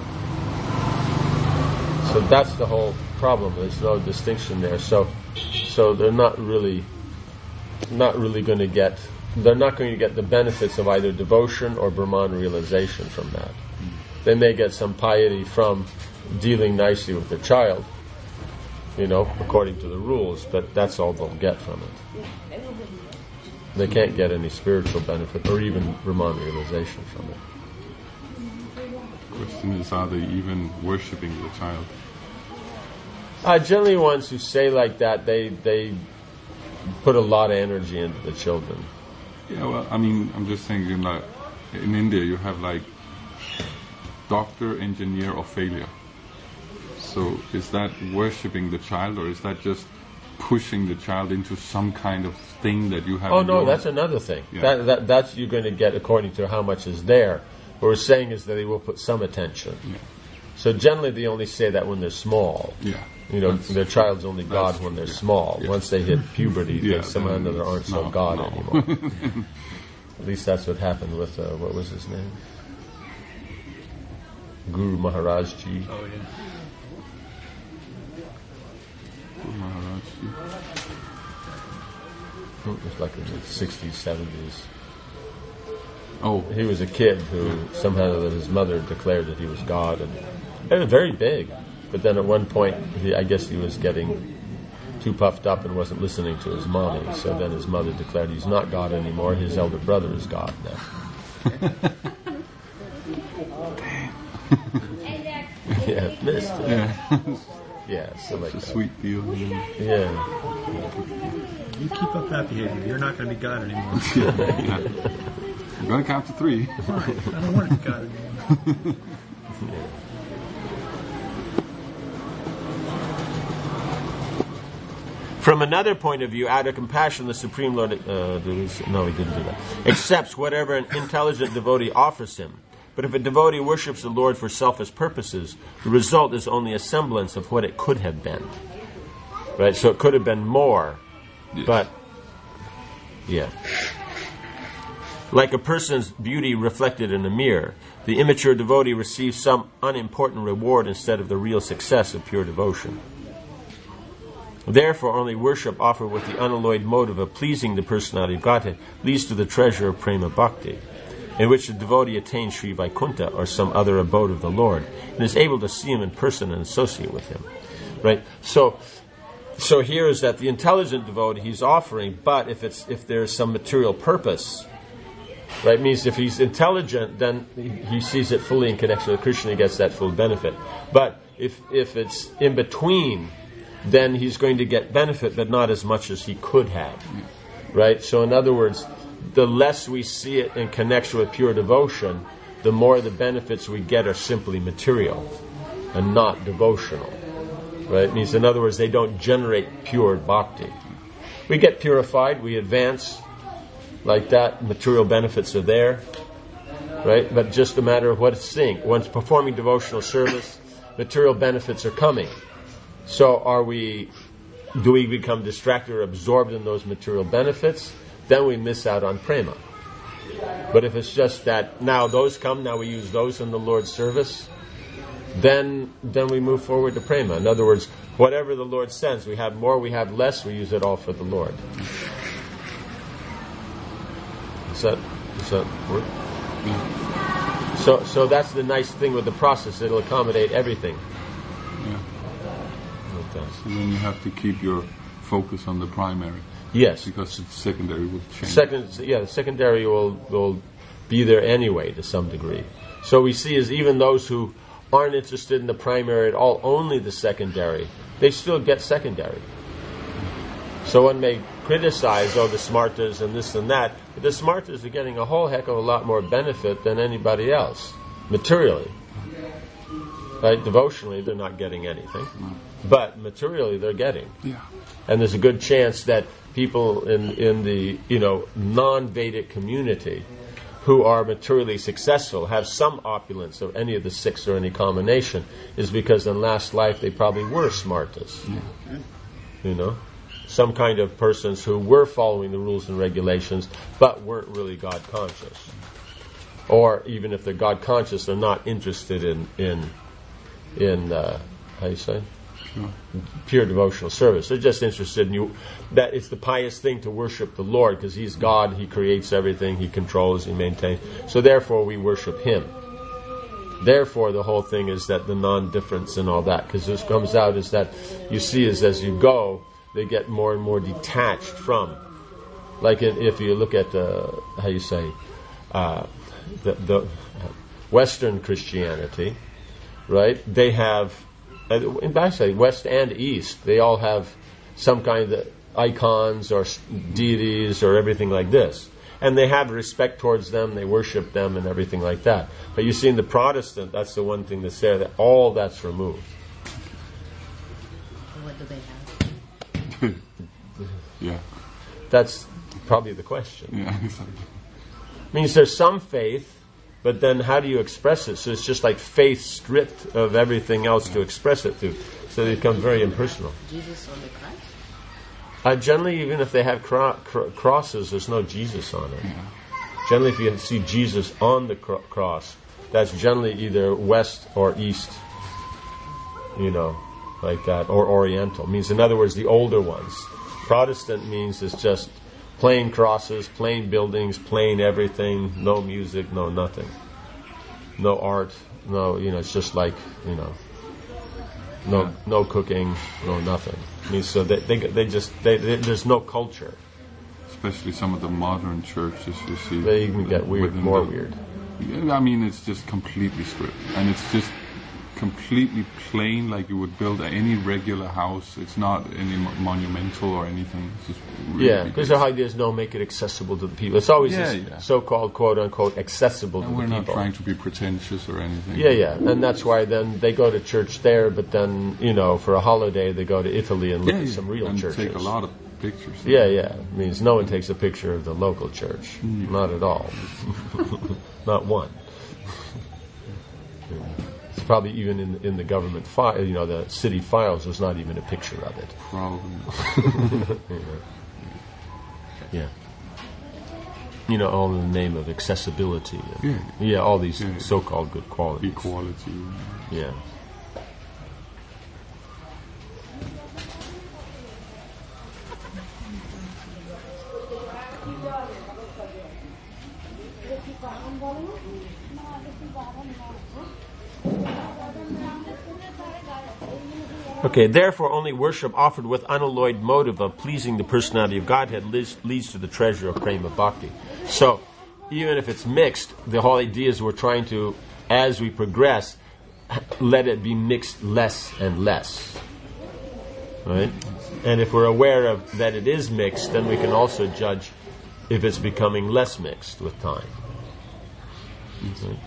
So that's the whole problem. There's no distinction there. So, so they're not really, not really going to get. They're not going to get the benefits of either devotion or Brahman realization from that. They may get some piety from dealing nicely with their child, you know, according to the rules, but that's all they'll get from it. They can't get any spiritual benefit or even Brahman realization from it. The question is, are they even worshipping the child? Uh, generally, ones who say like that, they they put a lot of energy into the children. Yeah, well, I mean, I'm just thinking, like, in India you have like doctor, engineer, or failure. So is that worshipping the child, or is that just pushing the child into some kind of thing that you have? Oh no, that's another thing. Yeah. That, that that's you're going to get according to how much is there. What we're saying is that they will put some attention. Yeah. So generally they only say that when they're small. Yeah. You know, their child's only God when they're small. Yeah. Once they hit puberty, yeah, they somehow or another aren't no, so God no. anymore. At least that's what happened with, uh, what was his name? Guru Maharaj Ji. Oh, yeah. Guru Maharaj Ji. It was like in the sixties, seventies. Oh. He was a kid who somehow his mother declared that he was God, and it was very big. But then at one point, he, I guess he was getting too puffed up and wasn't listening to his mommy. So then his mother declared he's not God anymore. His elder brother is God now. Yeah, missed it. Yeah. Yeah, so like it's a sweet deal. Yeah. You keep up that behavior, you're not going to be God anymore. Yeah. I'm going to count to three. Right. I don't want to be God anymore. Yeah. From another point of view, out of compassion, the Supreme Lord, uh, no, he didn't do that, accepts whatever an intelligent devotee offers him. But if a devotee worships the Lord for selfish purposes, the result is only a semblance of what it could have been. Right? So it could have been more, yes. But, yeah. Like a person's beauty reflected in a mirror, the immature devotee receives some unimportant reward instead of the real success of pure devotion. Therefore, only worship offered with the unalloyed motive of pleasing the personality of Godhead leads to the treasure of Prema Bhakti, in which the devotee attains Sri Vaikuntha or some other abode of the Lord, and is able to see him in person and associate with him. Right? So, So here is that the intelligent devotee he's offering, but if it's if there's some material purpose, right? Means if he's intelligent, then he, he sees it fully in connection with Krishna, he gets that full benefit. But if if it's in between, then he's going to get benefit, but not as much as he could have, right? So in other words, the less we see it in connection with pure devotion, the more the benefits we get are simply material and not devotional. Right? It means, in other words, they don't generate pure bhakti. We get purified, we advance like that, material benefits are there, right? But just a matter of what it's seeing. Once performing devotional service, material benefits are coming. So are we, do we become distracted or absorbed in those material benefits? Then we miss out on prema. But if it's just that now those come, now we use those in the Lord's service, then then we move forward to prema. In other words, whatever the Lord sends, we have more, we have less, we use it all for the Lord. Does that, does that work? Yeah. So so that's the nice thing with the process. It'll accommodate everything. Yeah. Like that. So then you have to keep your focus on the primary. Yes. Because the secondary will change. Second, yeah, the secondary will will be there anyway to some degree. So we see is even those who aren't interested in the primary at all, only the secondary, they still get secondary. So one may criticize, oh, the smartas and this and that, but the smartas are getting a whole heck of a lot more benefit than anybody else, materially. Right? Devotionally, they're not getting anything. But materially, they're getting. Yeah. And there's a good chance that people in, in the, you know, non-Vedic community who are materially successful, have some opulence of any of the six or any combination, is because in last life they probably were smartas. Yeah. You know? Some kind of persons who were following the rules and regulations, but weren't really God conscious. Or even if they're God conscious, they're not interested in, in, in uh, how you say? Sure. Pure devotional service. They're just interested in you. That it's the pious thing to worship the Lord because He's God. He creates everything. He controls. He maintains. So therefore, we worship Him. Therefore, the whole thing is that the non-difference and all that. Because this comes out is that you see is as you go, they get more and more detached from. Like in, if you look at uh, how you say uh, the, the Western Christianity, right? They have. And actually, West and East, they all have some kind of icons or deities or everything like this. And they have respect towards them, they worship them and everything like that. But you see in the Protestant, that's the one thing that's there, that all that's removed. What do they have? Yeah. That's probably the question. Yeah, exactly. Means there's some faith, but then how do you express it? So it's just like faith stripped of everything else to express it to. So they become very impersonal. Jesus on the cross? Uh, generally, even if they have cro- cro- crosses, there's no Jesus on it. Yeah. Generally, if you see Jesus on the cro- cross, that's generally either West or East, you know, like that, or Oriental. Means, in other words, the older ones. Protestant means it's just plain crosses, plain buildings, plain everything, no music, no nothing. No art, no, you know, it's just like, you know, no Yeah. no cooking, no nothing. I mean, so they they, they just, they, they, there's no culture. Especially some of the modern churches you see. They even get weird, within more the- weird. Yeah, I mean, it's just completely stripped. And it's just completely plain, like you would build any regular house. It's not any mo- monumental or anything. It's just really Yeah, because the idea is no, make it accessible to the people. It's always Yeah, this yeah. so-called quote-unquote accessible And to we're the not people. trying to be pretentious or anything. Yeah, yeah, and that's why then they go to church there, but then, you know, for a holiday they go to Italy and look Yeah, at yeah. some real and churches. take a lot of pictures. Yeah, yeah. It means no one takes a picture of the local church. Not at all. Not one. It's probably even in in the government file, you know, the city files, there's not even a picture of it. Probably. You know. Yeah. You know, all in the name of accessibility. and- Yeah. Yeah, all these Yeah. so-called good qualities. Equality. Yeah. Okay, therefore only worship offered with unalloyed motive of pleasing the personality of Godhead leads, leads to the treasure of prema bhakti. So, even if it's mixed, the whole idea is we're trying to, as we progress, let it be mixed less and less. Right? And if we're aware of that it is mixed, then we can also judge if it's becoming less mixed with time. Right?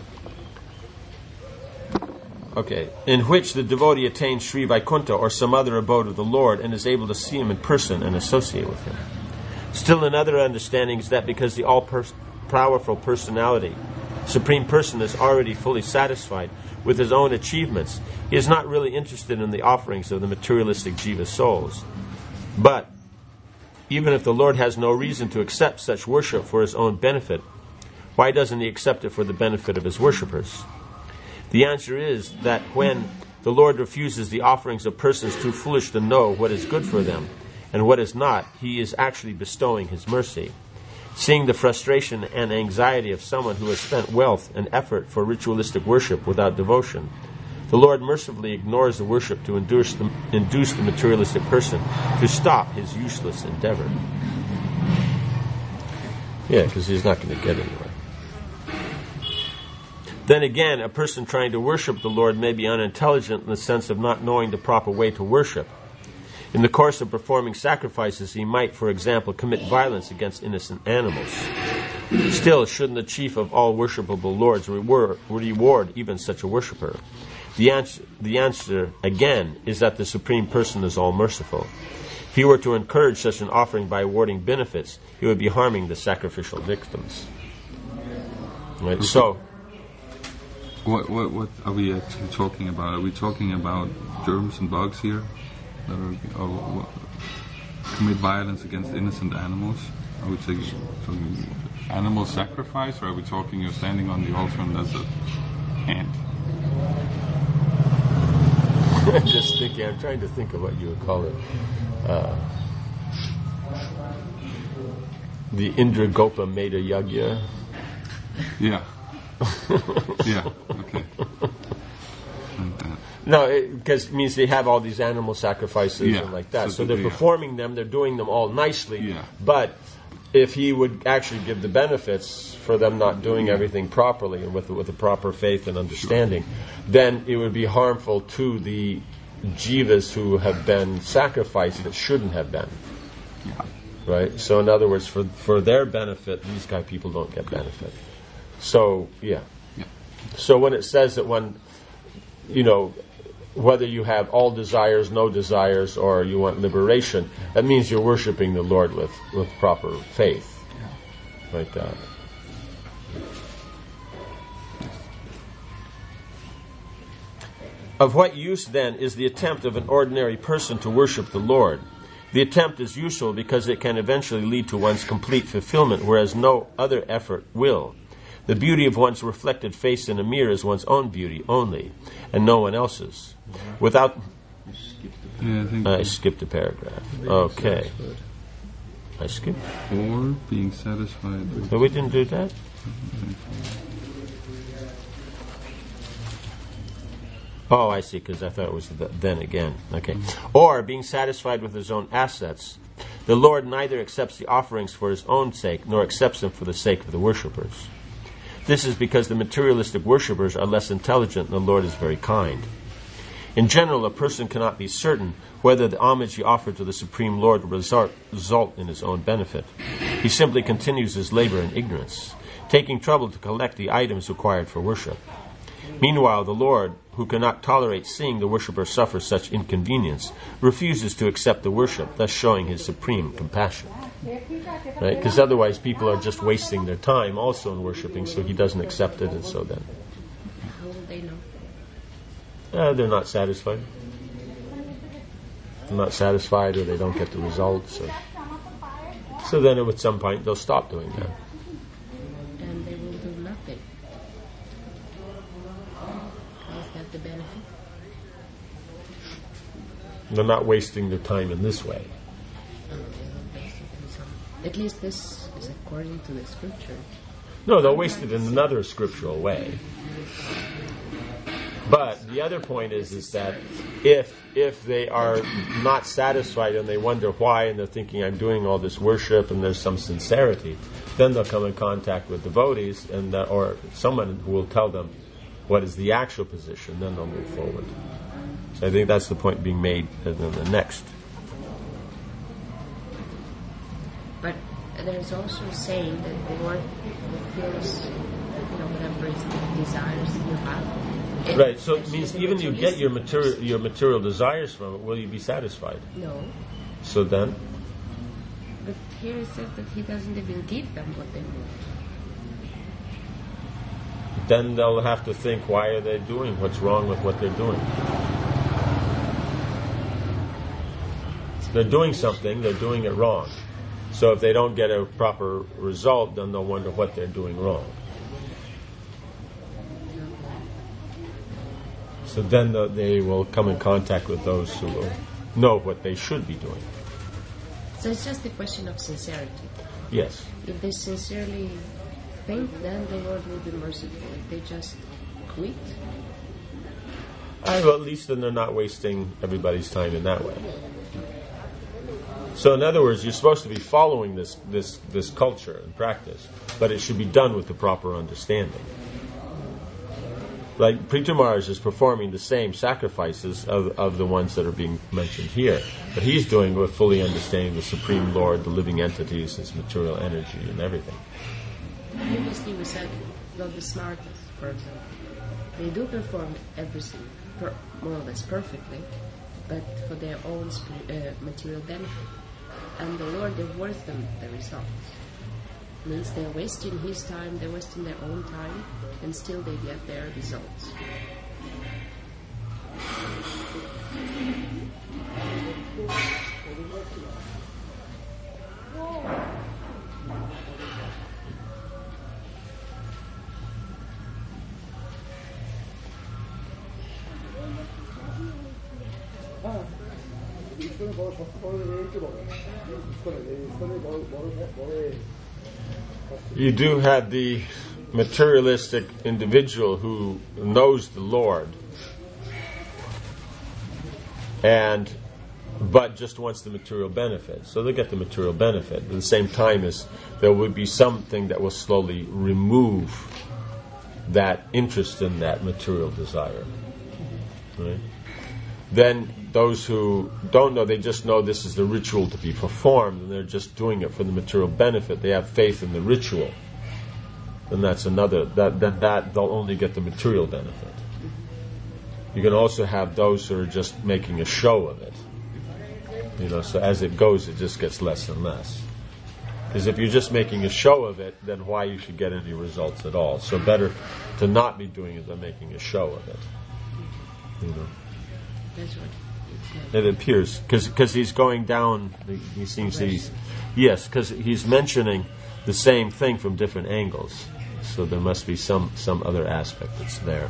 Okay, in which the devotee attains Sri Vaikuntha or some other abode of the Lord and is able to see him in person and associate with him. Still another understanding is that because the all-powerful personality, Supreme Person, is already fully satisfied with his own achievements, he is not really interested in the offerings of the materialistic jiva souls. But even if the Lord has no reason to accept such worship for his own benefit, why doesn't he accept it for the benefit of his worshippers? The answer is that when the Lord refuses the offerings of persons too foolish to know what is good for them and what is not, he is actually bestowing his mercy. Seeing the frustration and anxiety of someone who has spent wealth and effort for ritualistic worship without devotion, the Lord mercifully ignores the worship to induce the, induce the materialistic person to stop his useless endeavor. Yeah, because he's not going to get anywhere. Then again, a person trying to worship the Lord may be unintelligent in the sense of not knowing the proper way to worship. In the course of performing sacrifices, he might, for example, commit violence against innocent animals. Still, shouldn't the chief of all worshipable lords reward, reward even such a worshipper? The answer, the answer, again, is that the Supreme Person is all-merciful. If he were to encourage such an offering by awarding benefits, he would be harming the sacrificial victims. Right? So, What, what what are we actually talking about? Are we talking about germs and bugs here that are, or, commit violence against innocent animals? Are we talking, talking animal sacrifice, or are we talking you're standing on the altar and there's a ant? I'm just thinking. I'm trying to think of what you would call it. Uh, the Indra Gopa Meda Yagya. Yeah. Yeah, okay. No, because it, it means they have all these animal sacrifices yeah, and like that. So, so they're yeah. performing them, they're doing them all nicely. Yeah. But if he would actually give the benefits for them not doing everything properly and with, with the proper faith and understanding, sure. then it would be harmful to the jivas who have been sacrificed that shouldn't have been. Yeah. Right? So in other words, for, for their benefit, these kind of people don't get benefit. So, yeah. yeah. So when it says that when, you know, whether you have all desires, no desires, or you want liberation, that means you're worshiping the Lord with, with proper faith. Yeah. Like that. Of what use, then, is the attempt of an ordinary person to worship the Lord? The attempt is useful because it can eventually lead to one's complete fulfillment, whereas no other effort will. The beauty of one's reflected face in a mirror is one's own beauty only, and no one else's. Without... Yeah, I, think I skipped a paragraph. Okay. I skipped? Or being satisfied with... But we didn't do that? Oh, I see, because I thought it was the, then again. Okay. Or being satisfied with his own assets. The Lord neither accepts the offerings for his own sake, nor accepts them for the sake of the worshippers. This is because the materialistic worshippers are less intelligent and the Lord is very kind. In general, a person cannot be certain whether the homage he offered to the Supreme Lord will result, result in his own benefit. He simply continues his labor in ignorance, taking trouble to collect the items required for worship. Meanwhile, the Lord, who cannot tolerate seeing the worshipper suffer such inconvenience, refuses to accept the worship, thus showing his supreme compassion. Right? Because otherwise people are just wasting their time also in worshiping, so he doesn't accept it, and so then... How will they know? Uh, they're not satisfied. They're not satisfied, or they don't get the results. Or... So then at some point they'll stop doing that. And they will do nothing. How is that the benefit? They're not wasting their time in this way. At least this is according to the scripture. No, they'll waste it in another scriptural way. But the other point is, is that if if they are not satisfied and they wonder why, and they're thinking, I'm doing all this worship and there's some sincerity, then they'll come in contact with devotees, and uh, or someone who will tell them what is the actual position. Then they'll move forward. So I think that's the point being made in the next. But there's also a saying that the Lord fulfills, you know, whatever is the desires you have. It Right, so it means even you get your material your material desires from it, will you be satisfied? No. So then, But here it says that he doesn't even give them what they want. then they'll have to think, why are they doing? What's wrong with what they're doing? They're doing something, they're doing it wrong. So if they don't get a proper result, then they'll wonder what they're doing wrong. So then the, they will come in contact with those who will know what they should be doing. So it's just a question of sincerity. Yes. If they sincerely think, then the Lord will be merciful. If they just quit, Uh, well, at least then they're not wasting everybody's time in that way. So in other words, you're supposed to be following this, this, this culture and practice, but it should be done with the proper understanding. Like Prithu Maharaj is performing the same sacrifices of, of the ones that are being mentioned here, but he's doing with fully understanding the Supreme Lord, the living entities, his material energy and everything. previously we said, not the smartest, for example. They do perform everything per, more or less perfectly, but for their own spir- uh, material benefit. And the Lord awards them the results. Means they're wasting His time, they're wasting their own time, and still they get their results. You do have the materialistic individual who knows the Lord, and but just wants the material benefit. So they get the material benefit. At the same time as there would be something that will slowly remove that interest in that material desire. Right? Then those who don't know, they just know this is the ritual to be performed, and they're just doing it for the material benefit. They have faith in the ritual. Then that's another, that, that, that they'll only get the material benefit. You can also have those who are just making a show of it. You know, so as it goes, it just gets less and less. Because if you're just making a show of it, then why you should get any results at all? So better to not be doing it than making a show of it. You know. That's what It appears, because he's going down, he seems that he's, yes, because he's mentioning the same thing from different angles. So there must be some, some other aspect that's there.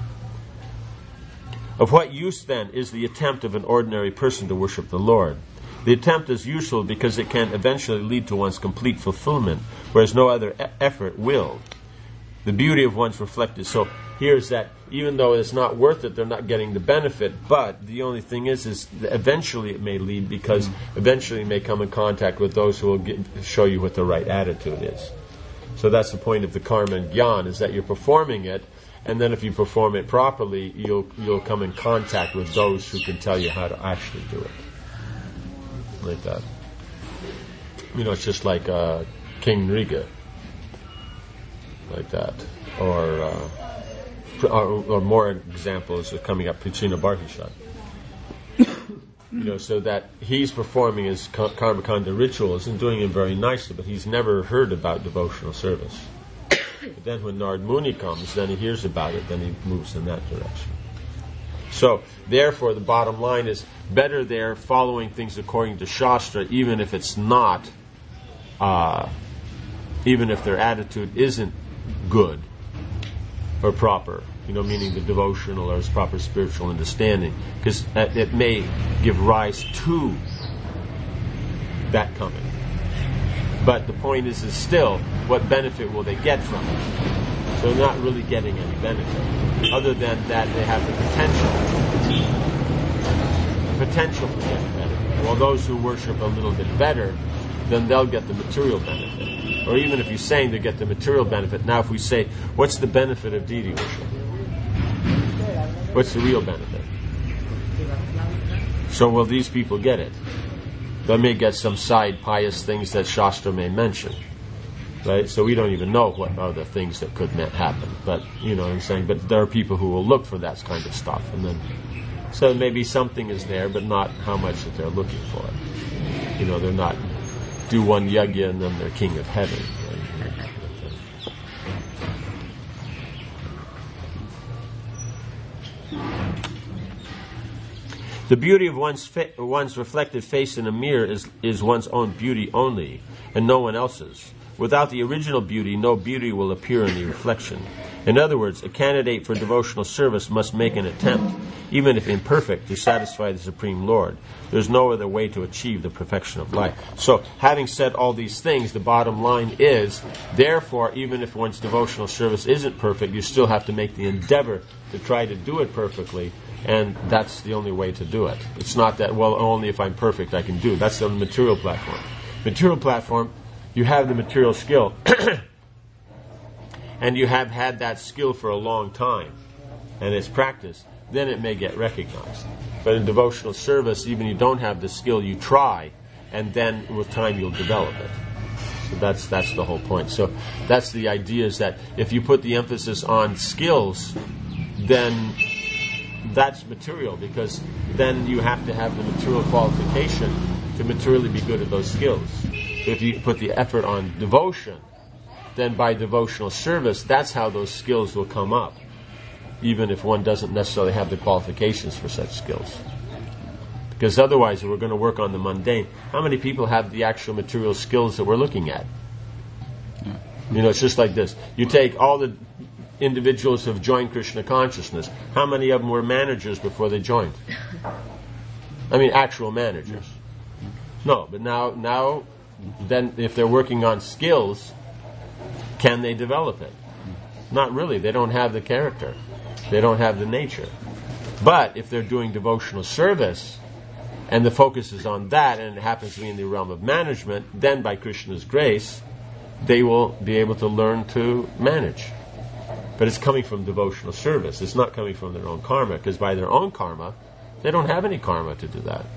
Of what use, then, is the attempt of an ordinary person to worship the Lord? The attempt is useful because it can eventually lead to one's complete fulfillment, whereas no other e- effort will. The beauty of one's reflected. So here's that, even though it's not worth it, they're not getting the benefit, but the only thing is, is eventually it may lead, because eventually you may come in contact with those who will get, show you what the right attitude is. So that's the point of the karma and gyan, is that you're performing it, and then if you perform it properly, you'll you'll come in contact with those who can tell you how to actually do it. Like that. You know, it's just like uh, King Nriga. Like that. Or, uh, or, or more examples are coming up, Prachina Bhartishat. You know, so that he's performing his Karmakanda rituals and doing it very nicely, but he's never heard about devotional service. But then when Nard Muni comes, then he hears about it, then he moves in that direction. So, therefore, the bottom line is, better they're following things according to Shastra, even if it's not, uh, even if their attitude isn't good or proper, you know, meaning the devotional or proper spiritual understanding, because it may give rise to that coming. But the point is, is still, what benefit will they get from it? So they're not really getting any benefit, other than that they have the potential, the potential for getting benefit. Well, those who worship a little bit better, then they'll get the material benefit. Or even if you're saying they get the material benefit, now if we say, what's the benefit of deity worship? What's the real benefit? So will these people get it? They may get some side pious things that Shastra may mention. Right? So we don't even know what are the things that could happen. But, you know what I'm saying? But there are people who will look for that kind of stuff. And then, so maybe something is there, but not how much that they're looking for. You know, they're not do one yajna and then they're king of heaven. The beauty of one's fa- one's reflected face in a mirror is, is one's own beauty only, and no one else's. Without the original beauty, no beauty will appear in the reflection. In other words, a candidate for devotional service must make an attempt, even if imperfect, to satisfy the Supreme Lord. There's no other way to achieve the perfection of life. So, having said all these things, the bottom line is, therefore, even if one's devotional service isn't perfect, you still have to make the endeavor to try to do it perfectly, and that's the only way to do it. It's not that, well, only if I'm perfect I can do it. That's the material platform. Material platform, you have the material skill, and you have had that skill for a long time, and it's practiced, then it may get recognized. But in devotional service, even you don't have the skill, you try, and then with time you'll develop it. So that's that's the whole point. So that's the idea, is that if you put the emphasis on skills, then that's material, because then you have to have the material qualification to materially be good at those skills. If you put the effort on devotion, then by devotional service, that's how those skills will come up, even if one doesn't necessarily have the qualifications for such skills. Because otherwise, if we're going to work on the mundane, how many people have the actual material skills that we're looking at? You know, it's just like this. You take all the individuals who have joined Krishna consciousness. How many of them were managers before they joined? I mean, actual managers. No, but now, now, then, if they're working on skills, can they develop it? Not really. They don't have the character. They don't have the nature. But if they're doing devotional service, and the focus is on that, and it happens to be in the realm of management, then by Krishna's grace, they will be able to learn to manage. But it's coming from devotional service. It's not coming from their own karma, because by their own karma, they don't have any karma to do that.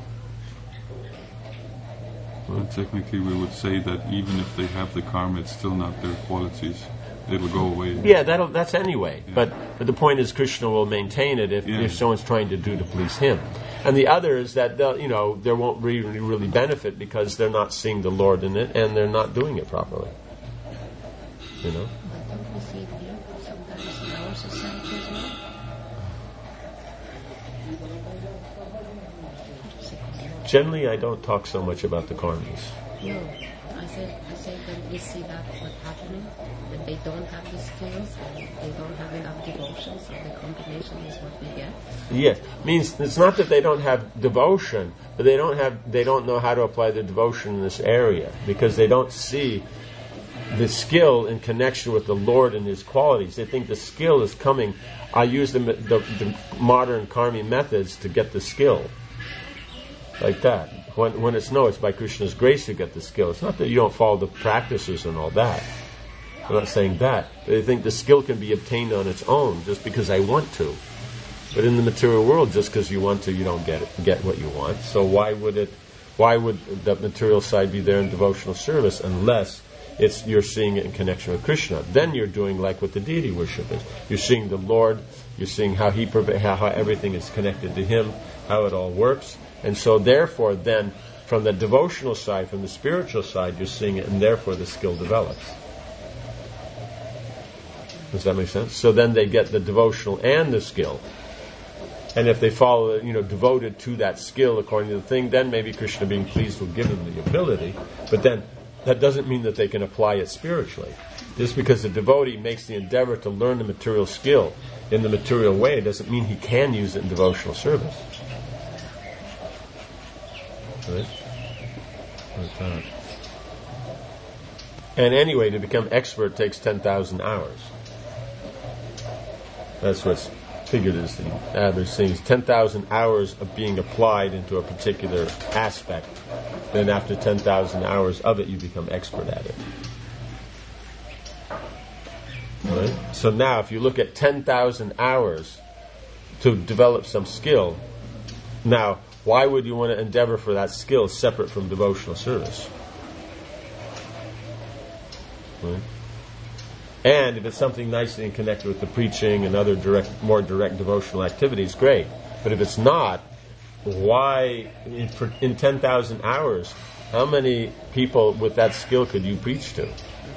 Well, technically we would say that even if they have the karma, it's still not their qualities. It'll go away. Yeah, that'll, that's anyway. Yeah. But, but the point is, Krishna will maintain it if, yeah. if someone's trying to do to please him. And the other is that they'll, you know, they won't really, really benefit because they're not seeing the Lord in it and they're not doing it properly. You know? But don't we see it here sometimes in our society as well? Generally, I don't talk so much about the karmis. No, I say, I say that we see that what's happening, that they don't have the skills, they don't have enough devotion, so the combination is what we get. Yes, means it's not that they don't have devotion, but they don't have, they don't know how to apply their devotion in this area, because they don't see the skill in connection with the Lord and His qualities. They think the skill is coming. I use the, the, the modern karmi methods to get the skill. Like that. When, when it's no, it's by Krishna's grace you get the skill. It's not that you don't follow the practices and all that. I'm not saying that. They think the skill can be obtained on its own just because I want to. But in the material world, just because you want to, you don't get it, get what you want. So why would it? Why would the material side be there in devotional service unless it's you're seeing it in connection with Krishna? Then you're doing like what the deity worship is. You're seeing the Lord. You're seeing how he how, how everything is connected to Him, how it all works. And so therefore then, from the devotional side, from the spiritual side, you're seeing it, and therefore the skill develops. Does that make sense? So then they get the devotional and the skill. And if they follow, you know, devoted to that skill according to the thing, then maybe Krishna being pleased will give them the ability. But then that doesn't mean that they can apply it spiritually. Just because the devotee makes the endeavor to learn the material skill in the material way, it doesn't mean he can use it in devotional service. Right? Like that. And anyway, to become expert takes ten thousand hours. That's what's figured as the average thing. Is ten thousand hours of being applied into a particular aspect. Then after ten thousand hours of it, you become expert at it. Right? So now, if you look at ten thousand hours to develop some skill, now, why would you want to endeavor for that skill separate from devotional service? Right? And if it's something nicely connected with the preaching and other direct, more direct devotional activities, great. But if it's not, why, in, for, in ten thousand hours, how many people with that skill could you preach to?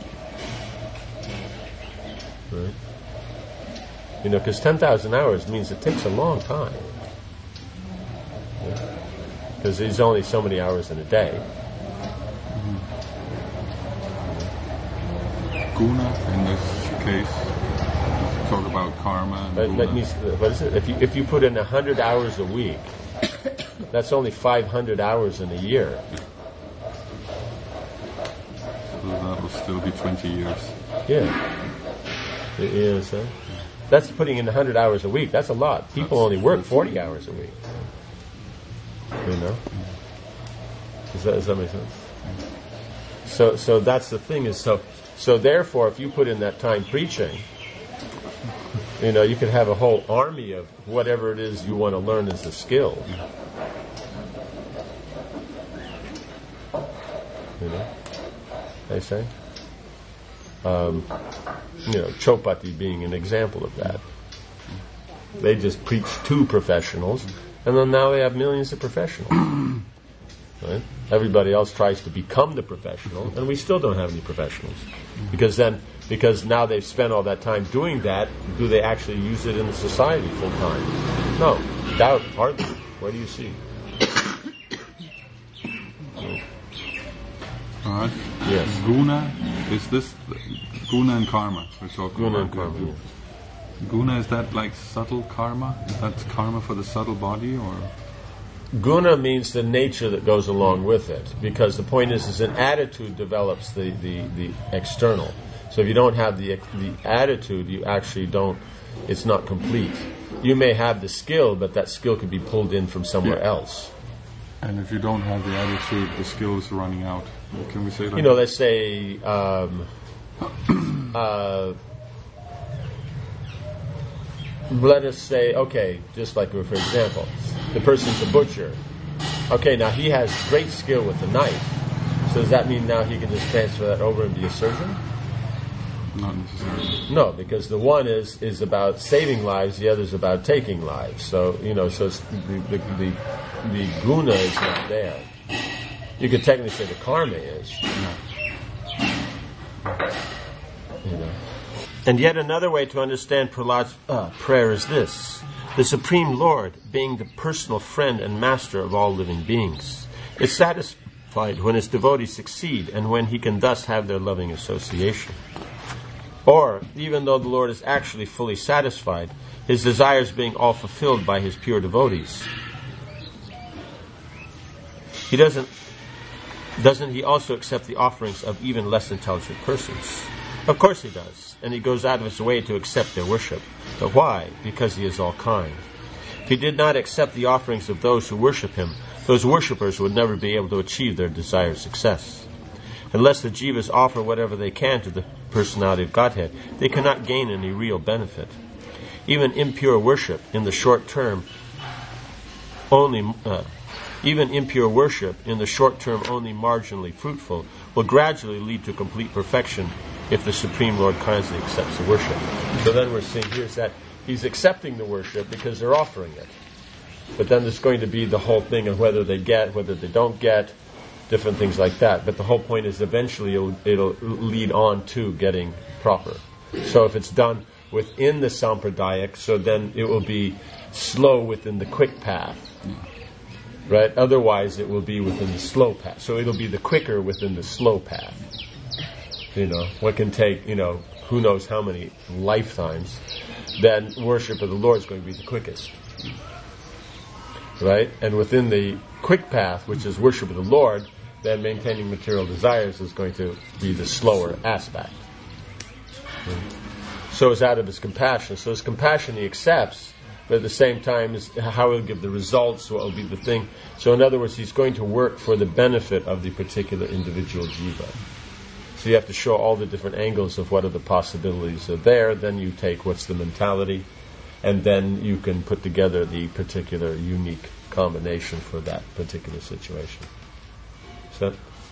Right? You know, because ten thousand hours means it takes a long time. Because there's only so many hours in a day. Mm-hmm. Guna, in this case, talk about karma. And That, that means, what is it? If you if you put in a hundred hours a week, that's only five hundred hours in a year. So that will still be twenty years. Yeah. You you understand? That's putting in a hundred hours a week. That's a lot. People only work forty hours a week. You know? Does that, does that make sense? So, so that's the thing is, so, so therefore, if you put in that time preaching, you know, you could have a whole army of whatever it is you want to learn as a skill. You know? They say? Um, you know, Chopati being an example of that. They just preach to professionals, and then now they have millions of professionals. Right? Everybody else tries to become the professional, and we still don't have any professionals. Because then, because now they've spent all that time doing that, do they actually use it in the society full time? No, doubt, hardly. What do you see? All right. Yes. Guna, is this guna and karma? We're talking Guna about and karma. the- Guna, is that like subtle karma? Is that karma for the subtle body, or? Guna means the nature that goes along with it, because the point is, is an attitude develops the, the, the external. So if you don't have the the attitude, you actually don't. It's not complete. You may have the skill, but that skill could be pulled in from somewhere Yeah. else. And if you don't have the attitude, the skill is running out. Can we say that? You know, let's say. Um, uh, Let us say, okay, just like for example, the person's a butcher. Okay, now he has great skill with the knife. So does that mean now he can just transfer that over and be a surgeon? Not necessarily. No, because the one is, is about saving lives, the other is about taking lives. So, you know, so it's the, the, the, the guna is not there. You could technically say the karma is. You know. And yet another way to understand Prahlad's uh, prayer is this. The Supreme Lord, being the personal friend and master of all living beings, is satisfied when his devotees succeed and when he can thus have their loving association. Or, even though the Lord is actually fully satisfied, his desires being all fulfilled by his pure devotees, he doesn't, doesn't he also accept the offerings of even less intelligent persons? Of course he does, and he goes out of his way to accept their worship. But why? Because he is all kind. If he did not accept the offerings of those who worship him, those worshippers would never be able to achieve their desired success. Unless the jivas offer whatever they can to the personality of Godhead, they cannot gain any real benefit. Even impure worship in the short term only uh, even impure worship in the short term only marginally fruitful will gradually lead to complete perfection if the Supreme Lord kindly accepts the worship. So then we're seeing here is that he's accepting the worship because they're offering it. But then there's going to be the whole thing of whether they get, whether they don't get, different things like that. But the whole point is eventually it'll, it'll lead on to getting proper. So if it's done within the Sampradayak, so then it will be slow within the quick path. Right? Otherwise it will be within the slow path. So it'll be the quicker within the slow path. You know, what can take, you know, who knows how many lifetimes, then worship of the Lord is going to be the quickest. Right? And within the quick path, which is worship of the Lord, then maintaining material desires is going to be the slower aspect. So it's out of his compassion. So his compassion he accepts, but at the same time, is how he'll give the results, what will be the thing. So in other words, he's going to work for the benefit of the particular individual jiva. So you have to show all the different angles of what are the possibilities are there. Then you take what's the mentality, and then you can put together the particular unique combination for that particular situation. So,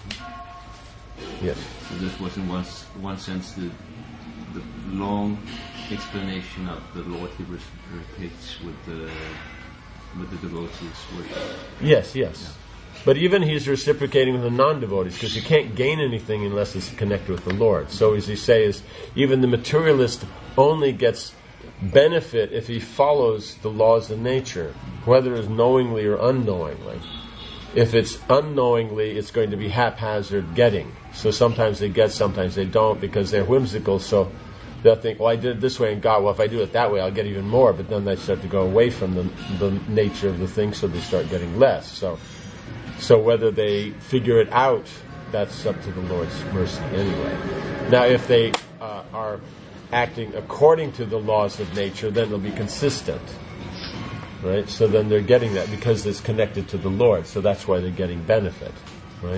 yes. So this was in one, one sense the, the long explanation of the Lord he repeats with the with the devotees. With yes, yes. Yeah. But even he's reciprocating with the non-devotees, because you can't gain anything unless it's connected with the Lord. So as he says, even the materialist only gets benefit if he follows the laws of nature, whether it's knowingly or unknowingly. If it's unknowingly, it's going to be haphazard getting. So sometimes they get, sometimes they don't, because they're whimsical. So they'll think, well, I did it this way, and God, well, if I do it that way, I'll get even more. But then they start to go away from the, the nature of the thing, so they start getting less. So, so whether they figure it out, that's up to the Lord's mercy anyway. Now, if they uh, are acting according to the laws of nature, then they'll be consistent. Right? So then they're getting that because it's connected to the Lord. So that's why they're getting benefit. Right?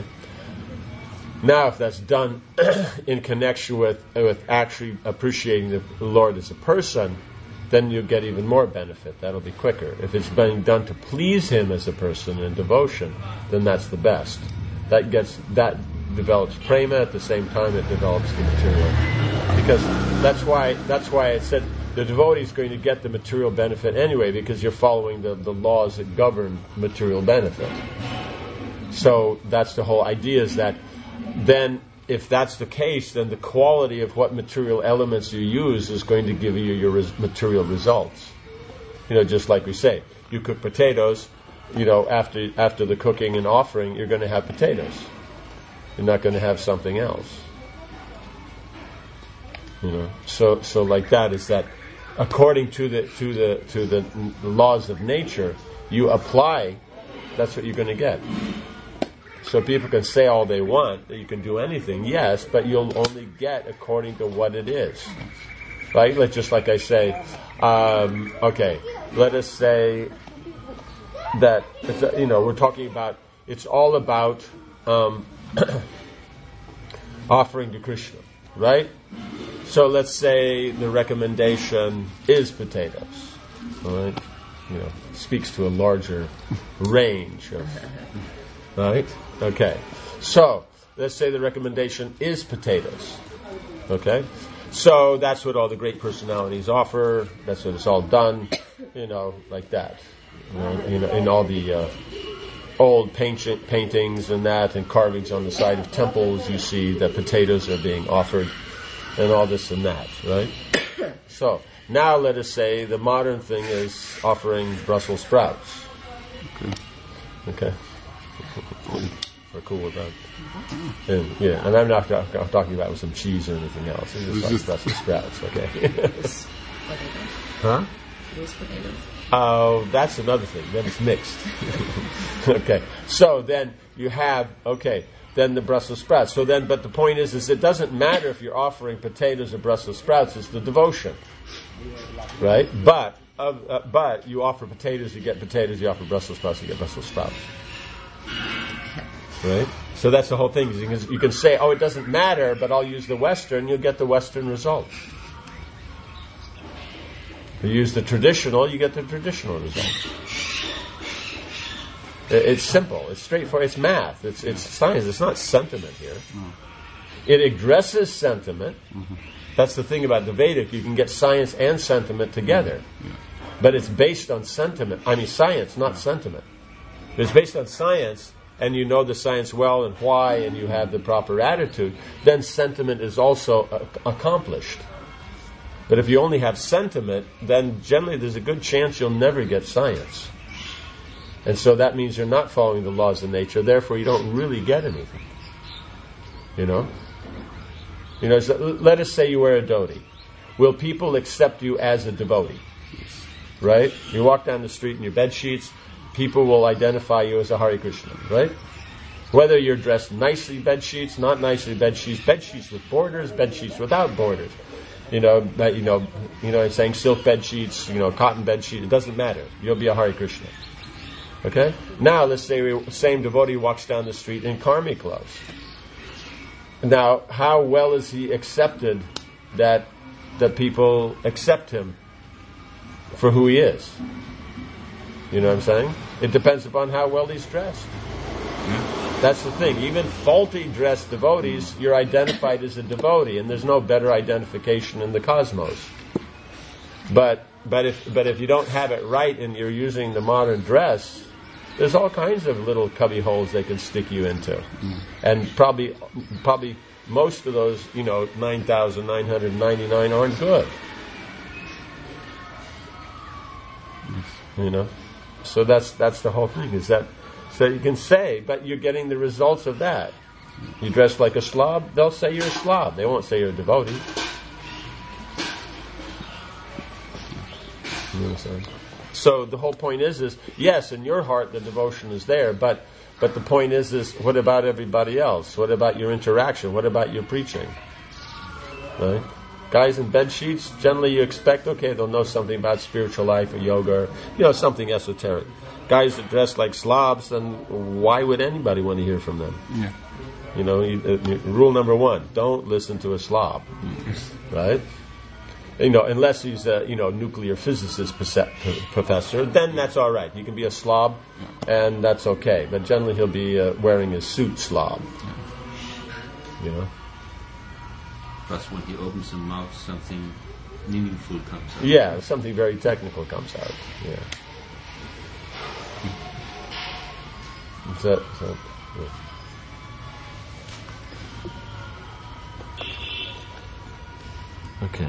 Now, if that's done in connection with with actually appreciating the Lord as a person, then you'll get even more benefit. That'll be quicker. If it's being done to please Him as a person in devotion, then that's the best. That gets that develops prema, at the same time it develops the material. Because that's why that's why I said the devotee is going to get the material benefit anyway, because you're following the, the laws that govern material benefit. So that's the whole idea, is that then if that's the case, then the quality of what material elements you use is going to give you your res- material results. You know, just like we say, you cook potatoes, you know, after after the cooking and offering, you're going to have potatoes. You're not going to have something else. You know, so so like that is that according to the to the to the laws of nature, you apply. That's what you're going to get. So people can say all they want that you can do anything, yes, but you'll only get according to what it is. Right? Let's just like I say, um, okay, let us say that it's a, you know we're talking about it's all about um, offering to Krishna, right? So let's say the recommendation is potatoes, all right? You know, speaks to a larger range of, right? Okay. So let's say the recommendation is potatoes, okay? So that's what all the great personalities offer. That's what it's all done, you know, like that. You know, you know in all the uh, old paint- paintings and that, and carvings on the side of temples, you see that potatoes are being offered. And all this and that, right? So, now let us say the modern thing is offering Brussels sprouts. Okay. Okay. We're cool with that. And, yeah, and I'm not I'm talking about with some cheese or anything else. It's just like Brussels sprouts, okay? Huh? Oh, that's another thing. Then it's mixed. Okay. So then you have, okay, then the Brussels sprouts. So then, but the point is, is it doesn't matter if you're offering potatoes or Brussels sprouts. It's the devotion, right? But uh, uh, but you offer potatoes, you get potatoes. You offer Brussels sprouts, you get Brussels sprouts, right? So that's the whole thing. You can, you can say, oh, it doesn't matter, but I'll use the Western. You'll get the Western results. If you use the traditional, you get the traditional results. It's simple. It's straightforward. It's math. It's it's science. It's not sentiment here. It addresses sentiment. Mm-hmm. That's the thing about the Vedic. You can get science and sentiment together. Yeah. But it's based on sentiment. I mean science, not yeah. sentiment. If it's based on science, and you know the science well and why, and you have the proper attitude, then sentiment is also uh, accomplished. But if you only have sentiment, then generally there's a good chance you'll never get science. And so that means you're not following the laws of nature. Therefore, you don't really get anything. You know? You know, so let us say you wear a dhoti. Will people accept you as a devotee? Right? You walk down the street in your bed sheets, people will identify you as a Hare Krishna, right? Whether you're dressed nicely bed sheets, not nicely bed sheets, bed sheets with borders, bed sheets without borders. You know, that, you know, you know, saying silk bed sheets, you know, cotton bed sheet. It doesn't matter. You'll be a Hare Krishna. Okay. Now, let's say the same devotee walks down the street in karmi clothes. Now, how well is he accepted that that people accept him for who he is? You know what I'm saying? It depends upon how well he's dressed. That's the thing. Even faulty dressed devotees, you're identified as a devotee, and there's no better identification in the cosmos. But but if but if you don't have it right and you're using the modern dress, there's all kinds of little cubby holes they can stick you into, mm. and probably probably most of those, you know, nine thousand nine hundred ninety-nine aren't good. You know, so that's that's the whole thing. Is that so you can say, but you're getting the results of that. You dress like a slob, they'll say you're a slob. They won't say you're a devotee. You know what I'm saying? So the whole point is, is yes, in your heart the devotion is there, but but the point is, is what about everybody else? What about your interaction? What about your preaching? Right? Guys in bed sheets, generally you expect, okay, they'll know something about spiritual life or yoga, or, you know, something esoteric. Guys that dress like slobs, then why would anybody want to hear from them? Yeah. You know, you, uh, rule number one: don't listen to a slob, yes. Right? You know, unless he's a, you know, nuclear physicist professor, then that's all right. He can be a slob, yeah. And that's okay. But generally, he'll be uh, wearing a suit slob. Yeah. You know. Plus, when he opens his mouth, something meaningful comes out. Yeah, something very technical comes out. Yeah. Is that, is that, yeah. Okay.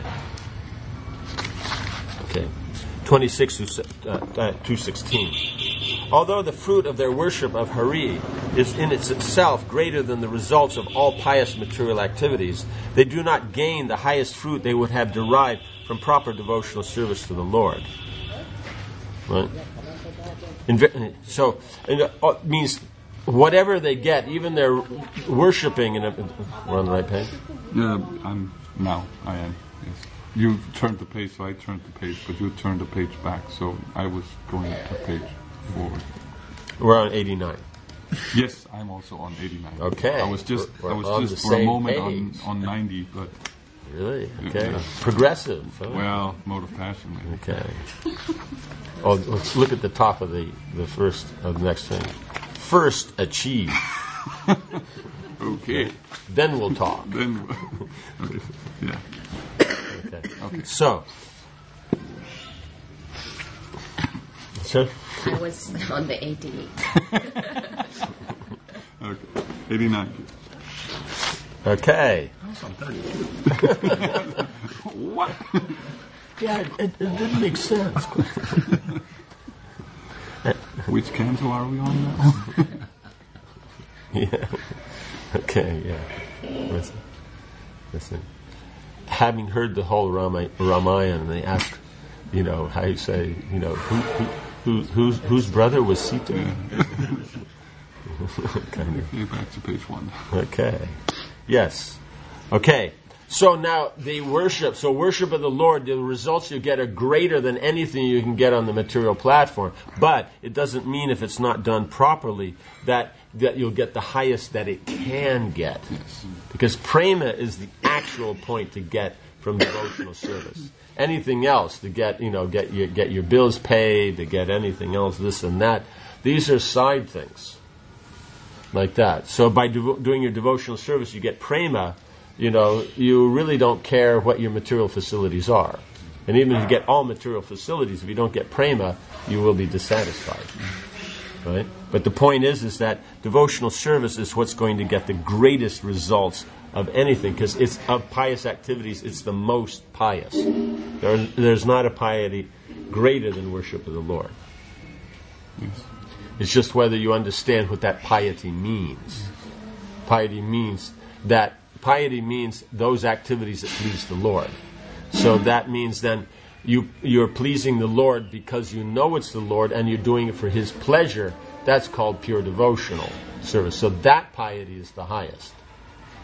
Okay. twenty-six to sixteen. Although the fruit of their worship of Hari is in itself greater than the results of all pious material activities, they do not gain the highest fruit they would have derived from proper devotional service to the Lord. Right? So it means whatever they get, even their worshipping, in a, we're on the right page? Yeah, I'm now. I am. Yes. You turned the page, so I turned the page, but you turned the page back, so I was going to page forward. We're on eighty-nine. Yes, I'm also on eighty-nine. Okay. I was just, we're, we're I was just for a moment on, on ninety, but. Really? Okay. Yeah. Progressive. Huh? Well, mode of passion. Maybe. Okay. Oh, let's look at the top of the, the first of the next thing. First, achieve. Okay. Then we'll talk. Then, okay. Yeah. Okay. Okay. So. So. I was on the eighty-eight. Okay. eighty-nine. Okay. I'm thirty-two. What? Yeah, it, it didn't make sense. Which canto are we on now? Yeah. Okay, yeah. Listen. Listen. Having heard the whole Rama, Ramayana, they asked, you know, how you say, you know, who, who, who, whose, whose brother was Sita? Yeah. Kind of. Okay, back to page one. Okay. Yes. Okay. So now the worship, so worship of the Lord, the results you get are greater than anything you can get on the material platform. But it doesn't mean if it's not done properly that, that you'll get the highest that it can get. Yes. Because prema is the actual point to get from devotional service. Anything else to get, you know, get your, get your bills paid, to get anything else, this and that, these are side things. Like that. So by devo- doing your devotional service, you get prema. You know, you really don't care what your material facilities are. And even if you get all material facilities, if you don't get prema, you will be dissatisfied. Right? But the point is, is that devotional service is what's going to get the greatest results of anything, because it's of pious activities, it's the most pious. There, there's not a piety greater than worship of the Lord. Yes. It's just whether you understand what that piety means. Piety means that piety means those activities that please the Lord. So that means then you you're pleasing the Lord because you know it's the Lord and you're doing it for His pleasure. That's called pure devotional service. So that piety is the highest.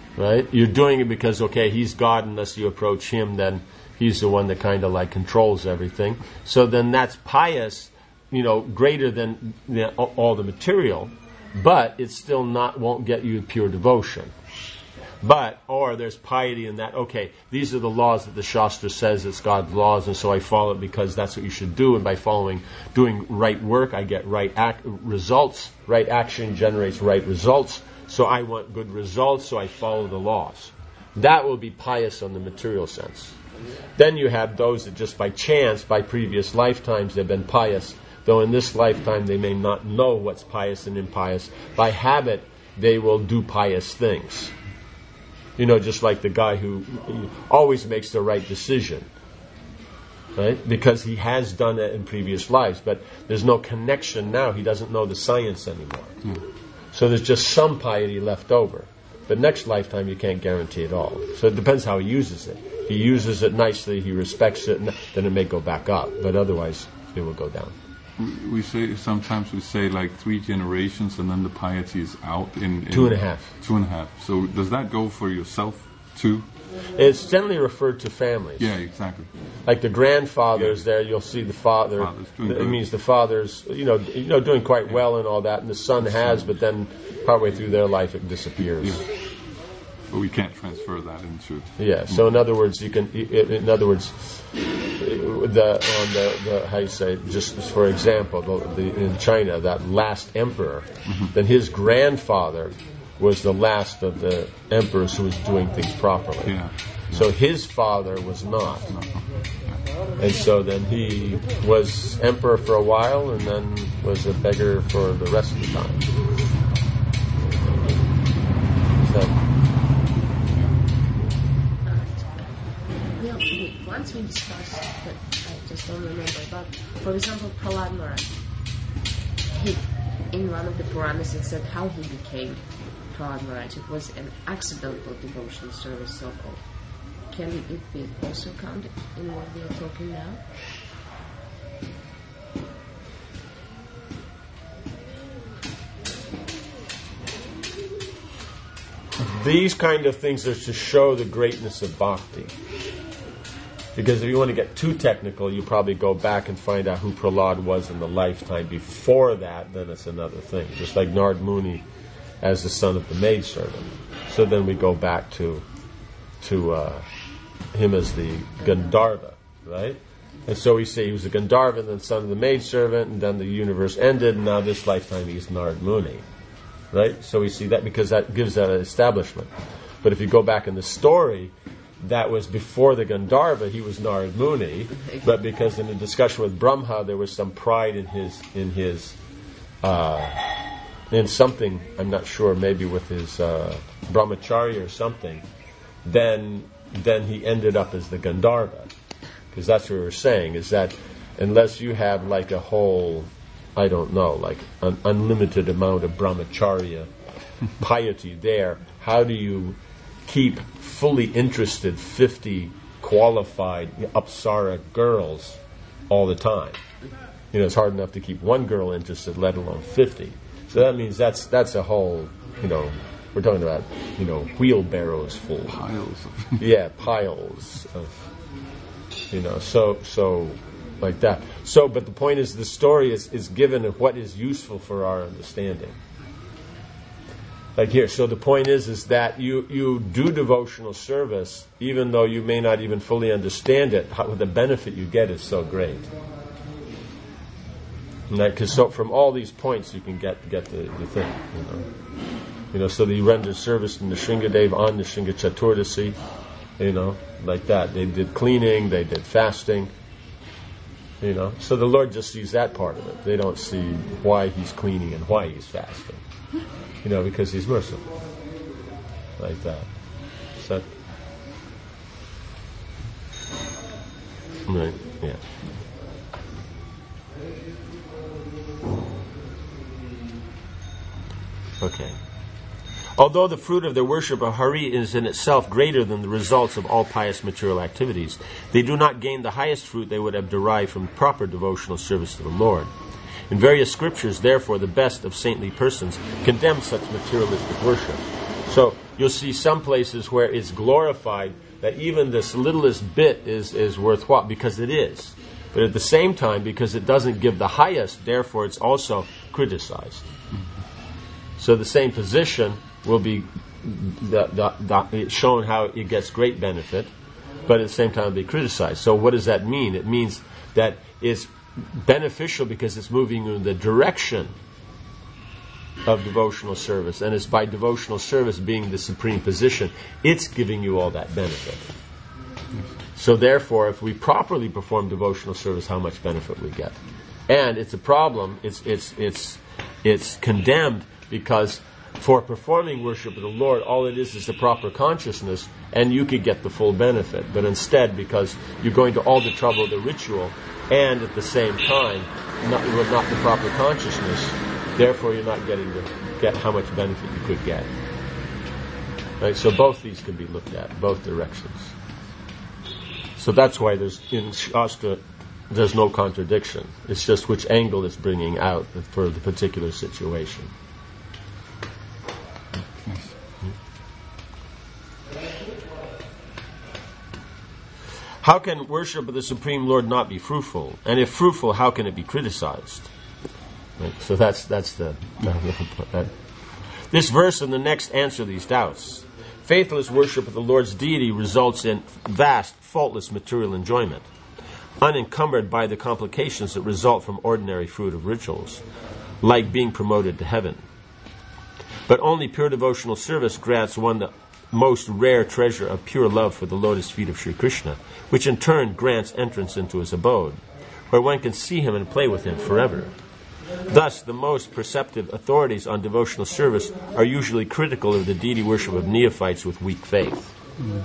right? You're doing it because, okay, he's God, unless you approach him, then he's the one that kind of like controls everything. So then that's pious, you know, greater than, than all the material, but it still not won't get you pure devotion. But, or there's piety in that, okay, these are the laws that the Shastra says it's God's laws, and so I follow it because that's what you should do, and by following, doing right work, I get right ac- results. Right action generates right results, so I want good results, so I follow the laws. That will be pious in the material sense. Then you have those that just by chance, by previous lifetimes, they've been pious, though in this lifetime they may not know what's pious and impious. By habit, they will do pious things. You know, just like the guy who always makes the right decision, right? Because he has done it in previous lives, but there's no connection now. He doesn't know the science anymore. Mm. So there's just some piety left over. But next lifetime you can't guarantee it all. So it depends how he uses it. He uses it nicely, he respects it, and then it may go back up. But otherwise, it will go down. We say sometimes we say like three generations, and then the piety is out in, in two and a half. Two and a half. So does that go for yourself too? It's generally referred to families. Yeah, exactly. Like the grandfathers, yeah. There you'll see the father. The, it means the father's, you know, you know, doing quite yeah. well and all that, and the son has, but then partway through their life it disappears. Yeah. But we can't transfer that into. Yeah. So in other words, you can. In other words, the on the, the how you say, just for example, the, the, in China, that last emperor, mm-hmm. then his grandfather was the last of the emperors who was doing things properly. Yeah. So his father was not. And so then he was emperor for a while and then was a beggar for the rest of the time. So, uh, we, once we discussed, but I just don't remember, but for example, Prahlad Maharaj, he, in one of the Puranas it said how he became Prahlad Maharaj. It was an accidental devotional service, so-called. Can it be also counted in what we are talking now? These kind of things are to show the greatness of bhakti. Because if you want to get too technical, you probably go back and find out who Prahlad was in the lifetime before that, then it's another thing. Just like Narad Muni as the son of the maidservant. So then we go back to to uh, him as the Gandharva, right? And so we say he was a Gandharva and then son of the maidservant, and then the universe ended, and now this lifetime he's Narad Muni, right? So we see that because that gives that an establishment. But if you go back in the story, that was before the Gandharva, he was Narad Muni, but because in the discussion with Brahma there was some pride in his in his uh, in something, I'm not sure, maybe with his uh, brahmacharya or something, then then he ended up as the Gandharva. Because that's what we were saying, is that unless you have like a whole, I don't know, like an unlimited amount of brahmacharya piety there, how do you keep fully interested fifty qualified Apsara girls all the time? You know, it's hard enough to keep one girl interested, let alone fifty. So that means that's that's a whole, you know, we're talking about, you know, wheelbarrows full. Piles of yeah, piles of, you know, so so like that. So, but the point is, the story is, is given of what is useful for our understanding. Like here, so the point is, is that you, you do devotional service, even though you may not even fully understand it, how, the benefit you get is so great. Because so from all these points you can get get the, the thing, you know. You know, so they rendered service in the Shringadev on the Shringa Chaturdasi, you know, like that. They did cleaning, they did fasting, you know. So the Lord just sees that part of it. They don't see why he's cleaning and why he's fasting, you know, because he's merciful, like that. So, right, yeah. Okay. Although the fruit of their worship of Hari is in itself greater than the results of all pious material activities, they do not gain the highest fruit they would have derived from proper devotional service to the Lord. In various scriptures, therefore, the best of saintly persons condemn such materialistic worship. So you'll see some places where it's glorified, that even this littlest bit is, is worthwhile, because it is. But at the same time, because it doesn't give the highest, therefore it's also criticized. So the same position will be the, the, the, shown how it gets great benefit, but at the same time it'll be criticized. So what does that mean? It means that it's beneficial because it's moving in the direction of devotional service, and it's by devotional service being the supreme position, it's giving you all that benefit. So therefore, if we properly perform devotional service, how much benefit we get. And it's a problem, it's it's it's it's condemned, because for performing worship of the Lord, all it is is the proper consciousness, and you could get the full benefit. But instead, because you're going to all the trouble of the ritual, and at the same time, not, not the proper consciousness, therefore you're not getting to get how much benefit you could get. Right? So both these can be looked at, both directions. So that's why there's in Shastra there's no contradiction. It's just which angle it's bringing out for the particular situation. How can worship of the Supreme Lord not be fruitful? And if fruitful, how can it be criticized? Right? So that's that's the, that. This verse and the next answer these doubts. Faithless worship of the Lord's deity results in vast, faultless material enjoyment, unencumbered by the complications that result from ordinary fruit of rituals, like being promoted to heaven. But only pure devotional service grants one the most rare treasure of pure love for the lotus feet of Sri Krishna, which in turn grants entrance into his abode, where one can see him and play with him forever. Thus, the most perceptive authorities on devotional service are usually critical of the deity worship of neophytes with weak faith. Mm.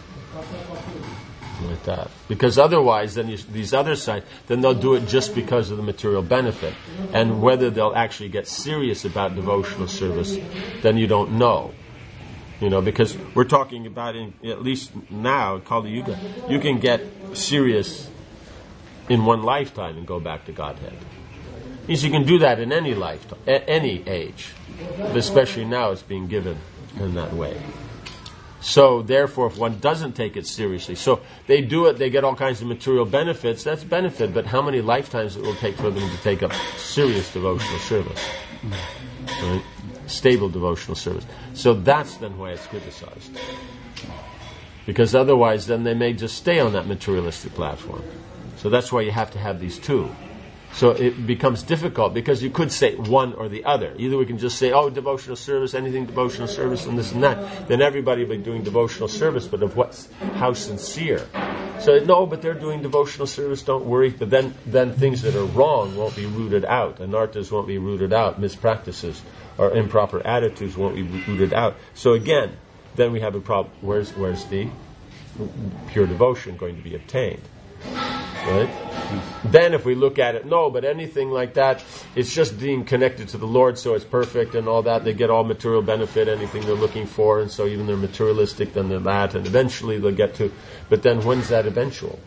Like that. Because otherwise, then you, these other sides, then they'll do it just because of the material benefit. And whether they'll actually get serious about devotional service, then you don't know. You know, because we're talking about, in, at least now, in Kali Yuga, you can get serious in one lifetime and go back to Godhead. Means you can do that in any lifetime, any age, but especially now it's being given in that way. So therefore, if one doesn't take it seriously, so they do it, they get all kinds of material benefits, that's benefit, but how many lifetimes it will take for them to take up serious devotional service? Right? Stable devotional service. So that's then why it's criticized. Because otherwise then they may just stay on that materialistic platform. So that's why you have to have these two. So it becomes difficult, because you could say one or the other. Either we can just say, oh, devotional service, anything devotional service, and this and that. Then everybody will be doing devotional service, but of what's, how sincere. So, no, but they're doing devotional service, don't worry. But then, then things that are wrong won't be rooted out. Anarthas won't be rooted out. Mispractices or improper attitudes won't be rooted out. So again, then we have a problem. Where's, where's the pure devotion going to be obtained? Right? Then if we look at it, no, but anything like that, it's just being connected to the Lord, so it's perfect and all that. They get all material benefit, anything they're looking for, and so even they're materialistic, then they're that, and eventually they'll get to, but then when's that eventual?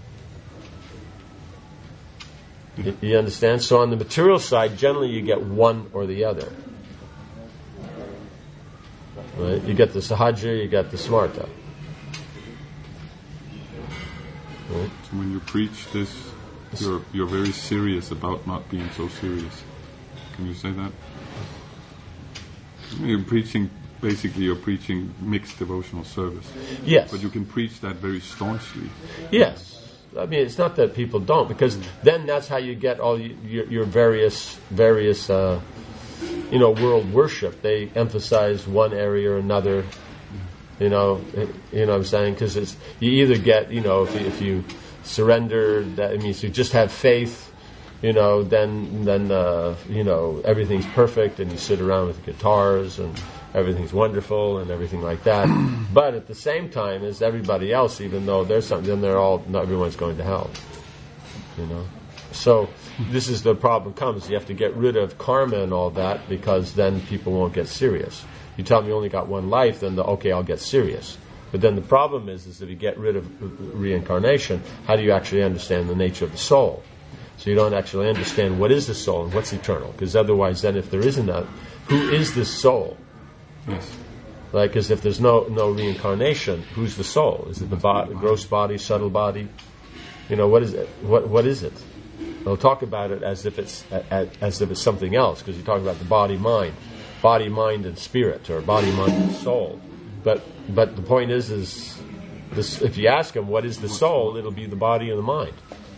You, you understand? So on the material side, generally you get one or the other. Right? You get the sahaja, you get the smarta. Right. So when you preach this, you're you're very serious about not being so serious. Can you say that? You're preaching, basically you're preaching mixed devotional service. Yes. But you can preach that very staunchly. Yes. I mean, it's not that people don't, because then that's how you get all your, your various, various, uh, you know, world worship. They emphasize one area or another. You know, you know what I'm saying? Because it's, you either get, you know, if you, if you surrender, that means you just have faith, you know, then, then uh, you know, everything's perfect and you sit around with guitars and everything's wonderful and everything like that. But at the same time as everybody else, even though there's something, then they're all, not everyone's going to hell. You know? So this is the problem comes. You have to get rid of karma and all that, because then people won't get serious. You tell me you only got one life, then the, okay, I'll get serious. But then the problem is, is if you get rid of reincarnation, how do you actually understand the nature of the soul? So you don't actually understand what is the soul and what's eternal. Because otherwise then if there isn't that, who is this soul? Yes. Right? Because if there's no no reincarnation, who's the soul? Is it the bo- gross body, subtle body? You know, what is it? What what is it? They'll talk about it as if it's as, as if it's something else, because you talk about the body, mind, body, mind, and spirit, or body, mind, and soul. But but the point is, is this, if you ask them what is the soul, it'll be the body and the mind.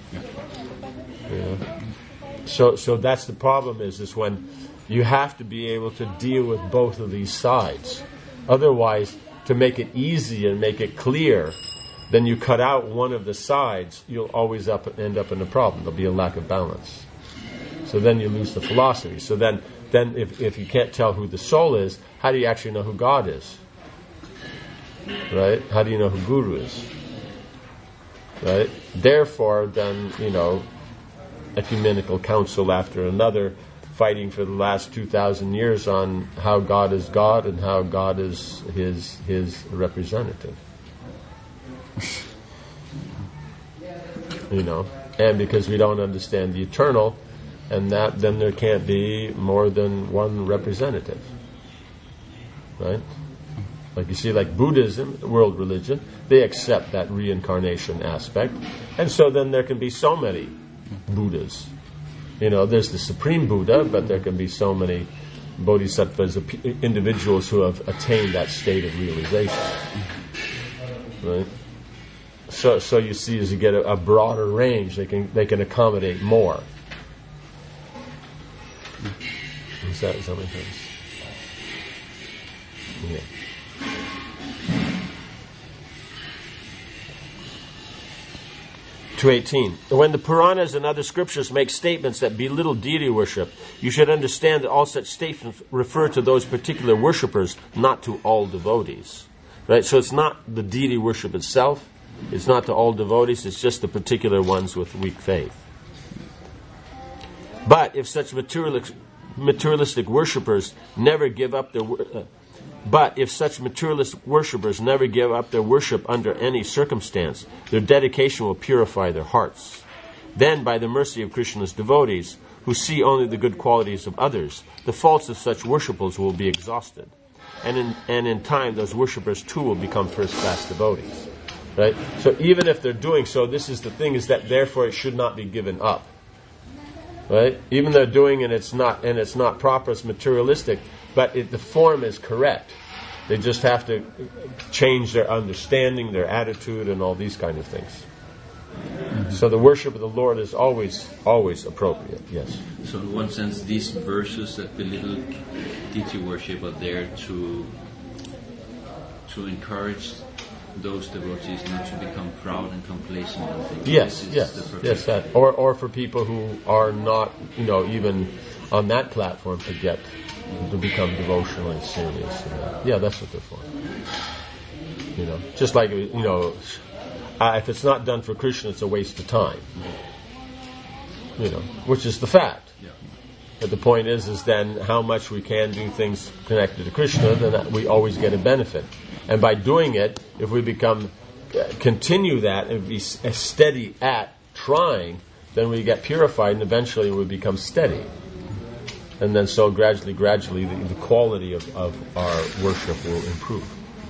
Yeah. So so that's the problem. Is is when you have to be able to deal with both of these sides. Otherwise, to make it easy and make it clear, then you cut out one of the sides, you'll always up, end up in a problem. There'll be a lack of balance. So then you lose the philosophy. So then, then if, if you can't tell who the soul is, how do you actually know who God is? Right? How do you know who Guru is? Right? Therefore, then, you know, ecumenical council after another, fighting for the last two thousand years on how God is God and how God is his his representative. You know, and because we don't understand the eternal, and that then there can't be more than one representative. Right? Like you see, like Buddhism, world religion, they accept that reincarnation aspect, and so then there can be so many Buddhas. You know, there's the Supreme Buddha, but there can be so many bodhisattvas, individuals who have attained that state of realization. Right? So, so you see, as you get a, a broader range, they can they can accommodate more. Is that, is that what it is? Yeah. two eighteen. When the Puranas and other scriptures make statements that belittle deity worship, you should understand that all such statements refer to those particular worshippers, not to all devotees. Right? So it's not the deity worship itself, it's not to all devotees, it's just the particular ones with weak faith. But if such materialistic, materialistic worshippers never give up their uh, But if such materialist worshippers never give up their worship under any circumstance, their dedication will purify their hearts. Then, by the mercy of Krishna's devotees, who see only the good qualities of others, the faults of such worshippers will be exhausted. And in, and in time, those worshippers too will become first-class devotees. Right? So even if they're doing so, this is the thing, is that therefore it should not be given up. Right? Even though they're doing and it's not and it's not proper, it's materialistic, but it, the form is correct. They just have to change their understanding, their attitude, and all these kind of things. Mm-hmm. So the worship of the Lord is always, always appropriate. Yes. So in one sense, these verses that belittle deity worship are there to to encourage those devotees not to become proud and complacent and think yes, this is yes, the yes, that, or or for people who are not, you know, even on that platform to get to become devotionally serious. You know? Yeah, that's what they're for. You know, just like, you know, uh, if it's not done for Krishna, it's a waste of time. You know, which is the fact. Yeah. But the point is, is then how much we can do things connected to Krishna, then that we always get a benefit. And by doing it, if we become, uh, continue that and be s- steady at trying, then we get purified and eventually we become steady. And then so gradually, gradually, the, the quality of, of our worship will improve.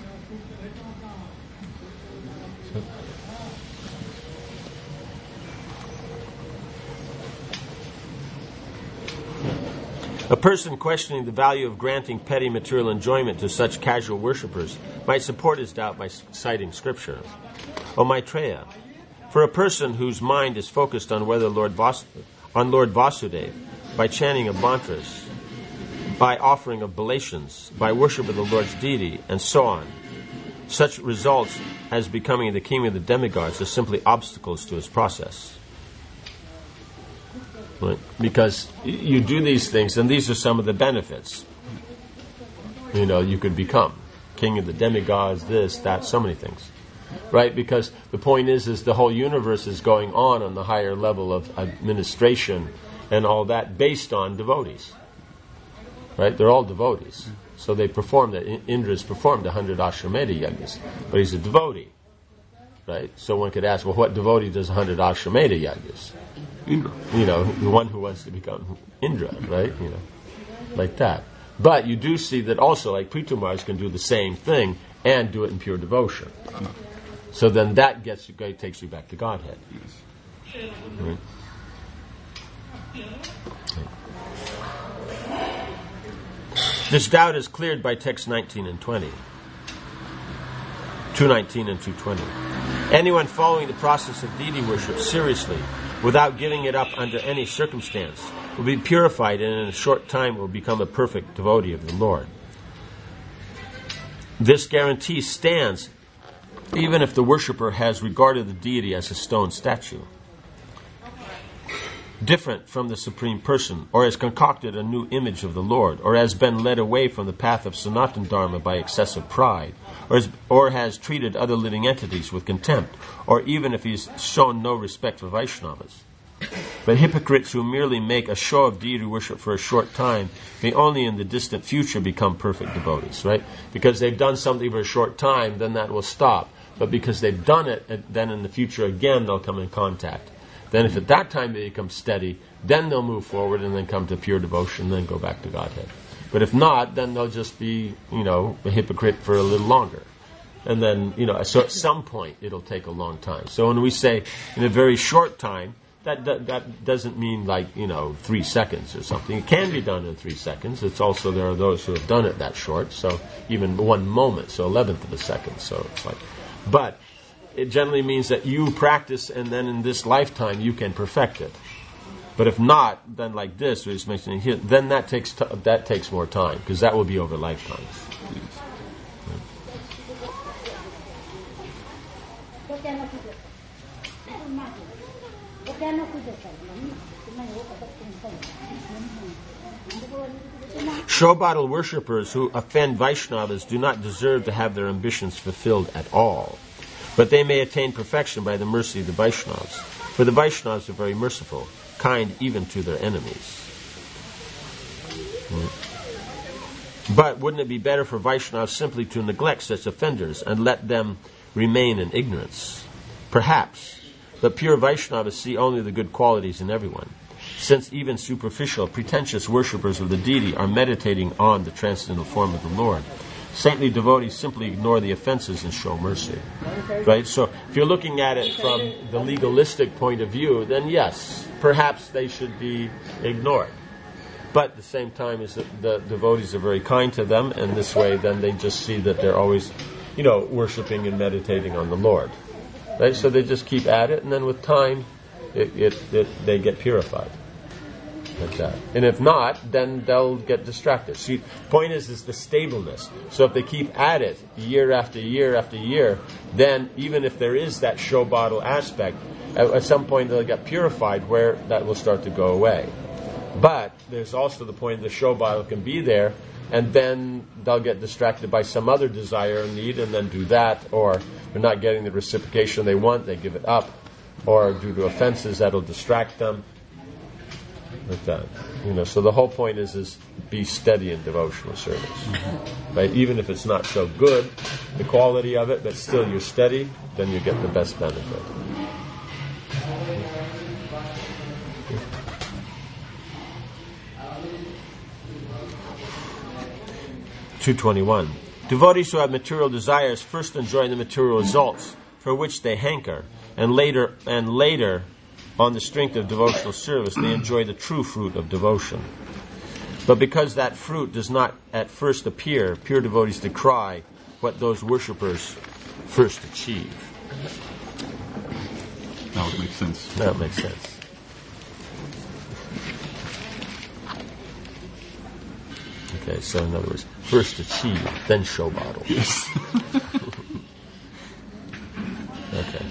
A person questioning the value of granting petty material enjoyment to such casual worshippers might support his doubt by citing scripture. O Maitreya, for a person whose mind is focused on whether Lord Vas- on Lord Vasudeva, by chanting of mantras, by offering of oblations, by worship of the Lord's deity, and so on, such results as becoming the king of the demigods are simply obstacles to his process. Right? Because you do these things, and these are some of the benefits. You know, you could become king of the demigods, this, that, so many things. Right? Because the point is, is the whole universe is going on on the higher level of administration and all that based on devotees. Right? They're all devotees. So they perform that. Indra's performed a hundred Ashwamedha yajnas, but he's a devotee. Right? So one could ask, well, what devotee does a hundred Ashwamedha yajnas? Indra. You know, the one who wants to become Indra, right? You know, like that. But you do see that also, like Prithu Maharaj can do the same thing and do it in pure devotion. So then that gets you, takes you back to Godhead. Yes. Right? This doubt is cleared by text nineteen and twenty. two nineteen and two twenty. Anyone following the process of deity worship seriously, without giving it up under any circumstance, will be purified and in a short time will become a perfect devotee of the Lord. This guarantee stands even if the worshipper has regarded the deity as a stone statue, different from the Supreme Person, or has concocted a new image of the Lord, or has been led away from the path of Sanatana Dharma by excessive pride, or has, or has treated other living entities with contempt, or even if he's shown no respect for Vaishnavas. But hypocrites who merely make a show of deity worship for a short time may only in the distant future become perfect devotees, right? Because they've done something for a short time, then that will stop. But because they've done it, then in the future again they'll come in contact. Then if at that time they become steady, then they'll move forward and then come to pure devotion and then go back to Godhead. But if not, then they'll just be, you know, a hypocrite for a little longer. And then, you know, so at some point it'll take a long time. So when we say in a very short time, that, that that doesn't mean like, you know, three seconds or something. It can be done in three seconds. It's also, there are those who have done it that short, so even one moment, so eleventh of a second. So it's like, but it generally means that you practice and then in this lifetime you can perfect it. But if not, then like this, we're just mentioning here, then that takes t- that takes more time, because that will be over lifetimes. Show bottle worshippers who offend Vaishnavas do not deserve to have their ambitions fulfilled at all. But they may attain perfection by the mercy of the Vaishnavas. For the Vaishnavas are very merciful, kind even to their enemies. Hmm. But wouldn't it be better for Vaishnavas simply to neglect such offenders and let them remain in ignorance? Perhaps. But pure Vaishnavas see only the good qualities in everyone, since even superficial, pretentious worshippers of the deity are meditating on the transcendental form of the Lord. Saintly devotees simply ignore the offenses and show mercy. Right? So if you're looking at it from the legalistic point of view, then yes, perhaps they should be ignored. But at the same time, is that the devotees are very kind to them, and this way then they just see that they're always, you know, worshiping and meditating on the Lord. Right? So they just keep at it, and then with time, it, it, it they get purified. Like that. And if not, then they'll get distracted. See, the point is, is the stableness. So if they keep at it year after year after year, then even if there is that show bottle aspect, at, at some point they'll get purified where that will start to go away. But there's also the point the show bottle can be there, and then they'll get distracted by some other desire or need and then do that, or they're not getting the reciprocation they want, they give it up, or due to offenses that'll distract them. Like that, you know. So the whole point is, is be steady in devotional service, mm-hmm. right? Even if it's not so good, the quality of it, but still you're steady, then you get the best benefit. two twenty-one. Devotees who have material desires first enjoy the material results for which they hanker, and later and later. On the strength of devotional service, they enjoy the true fruit of devotion. But because that fruit does not at first appear, pure devotees decry what those worshippers first achieve. Now it makes sense. That makes sense. Okay, so in other words, first achieve, then show bottle. Yes. Okay.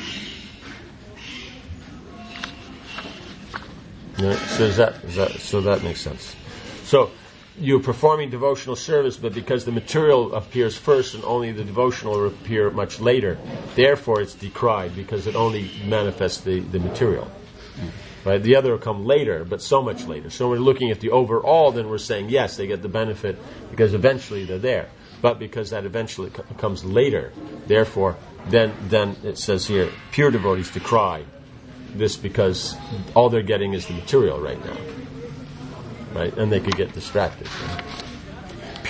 Yeah, so is that, is that so that makes sense. So you're performing devotional service, but because the material appears first and only the devotional will appear much later, therefore it's decried because it only manifests the, the material. Mm. Right? The other will come later, but so much later. So we're looking at the overall, then we're saying yes, they get the benefit because eventually they're there. But because that eventually co- comes later, therefore, then then it says here, pure devotees decry this because all they're getting is the material right now, right? And they could get distracted. Right?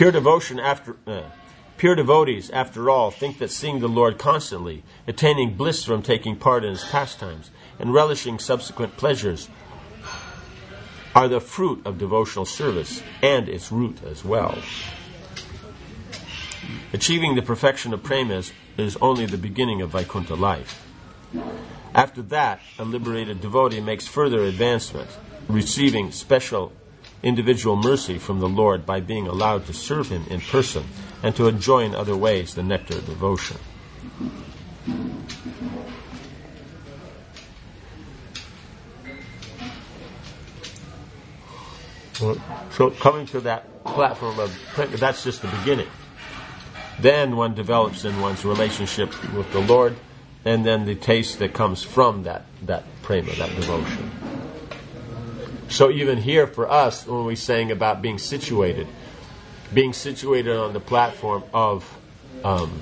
Pure devotion after uh, pure devotees, after all, think that seeing the Lord constantly, attaining bliss from taking part in his pastimes, and relishing subsequent pleasures are the fruit of devotional service and its root as well. Achieving the perfection of prema is, is only the beginning of Vaikuntha life. After that, a liberated devotee makes further advancement, receiving special individual mercy from the Lord by being allowed to serve him in person and to enjoy in other ways the nectar of devotion. So coming to that platform of, that's just the beginning. Then one develops in one's relationship with the Lord, and then the taste that comes from that, that prema, that devotion. So even here for us, when we're saying about being situated, being situated on the platform of um,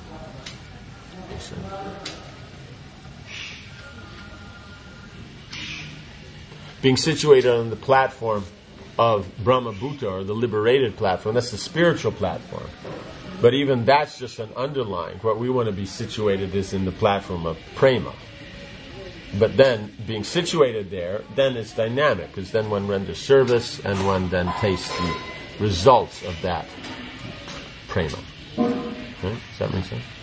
being situated on the platform of Brahma Bhuta, or the liberated platform, that's the spiritual platform. But even that's just an underlying. What we want to be situated is in the platform of prema. But then, being situated there, then it's dynamic, because then one renders service and one then tastes the results of that prema. Right? Does that make sense?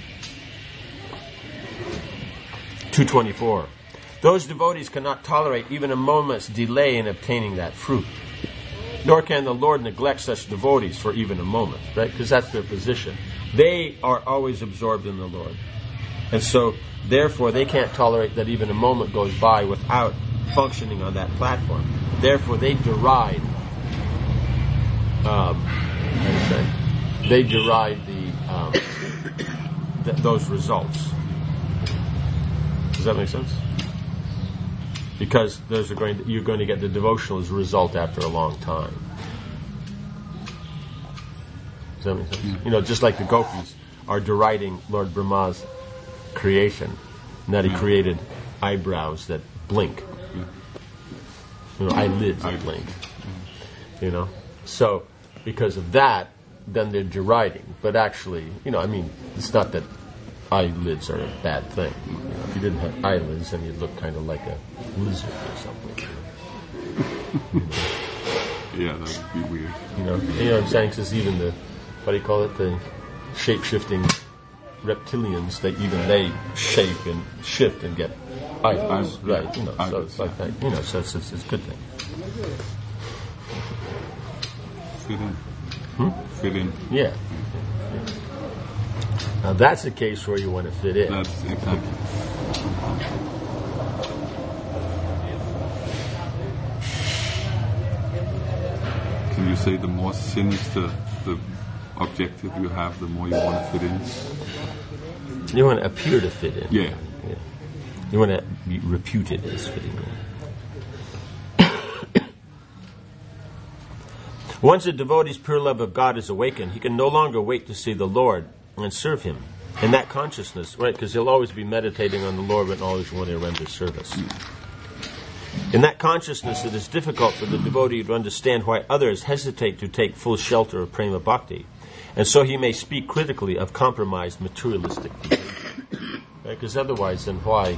two twenty-four. Those devotees cannot tolerate even a moment's delay in obtaining that fruit. Nor can the Lord neglect such devotees for even a moment, right? Because that's their position. They are always absorbed in the Lord. And so, therefore, they can't tolerate that even a moment goes by without functioning on that platform. Therefore, they deride, um, how do you say? They deride the, um, th- those results. Does that make sense? Because those are going to, you're going to get the devotional as a result after a long time. Does that make sense? Yeah. You know, just like the gopis are deriding Lord Brahma's creation, and that he yeah. created eyebrows that blink. Yeah. You know, eyelids that blink. You know? So, because of that, then they're deriding. But actually, you know, I mean, it's not that eyelids are a bad thing. You know, if you didn't have eyelids, then you'd look kind of like a lizard or something. You know? Yeah, that would be weird. You know, you know what I'm saying? Because even the, what do you call it, the shape-shifting reptilians, they even they shape and shift and get eyes, right? Yeah. You know, I so it's like that. You know, so it's, it's, it's a good thing. Fit in. Hmm? Fit in. Yeah. Now that's a case where you want to fit in. That's exactly. Can you say the more sinister the objective you have, the more you want to fit in? You want to appear to fit in. Yeah. yeah. You want to be reputed as fitting in. Once a devotee's pure love of God is awakened, he can no longer wait to see the Lord and serve him. In that consciousness, right, because he'll always be meditating on the Lord and always want to render service. In that consciousness, it is difficult for the devotee to understand why others hesitate to take full shelter of prema bhakti, and so he may speak critically of compromised materialistic behavior. Because right? otherwise, then why?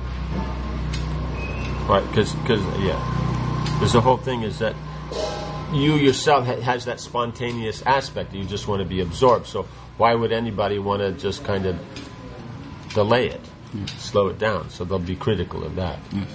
Right? Because, yeah, because the whole thing is that you yourself ha- has that spontaneous aspect that you just want to be absorbed. So why would anybody want to just kind of delay it, yes. slow it down? So they'll be critical of that. Yes.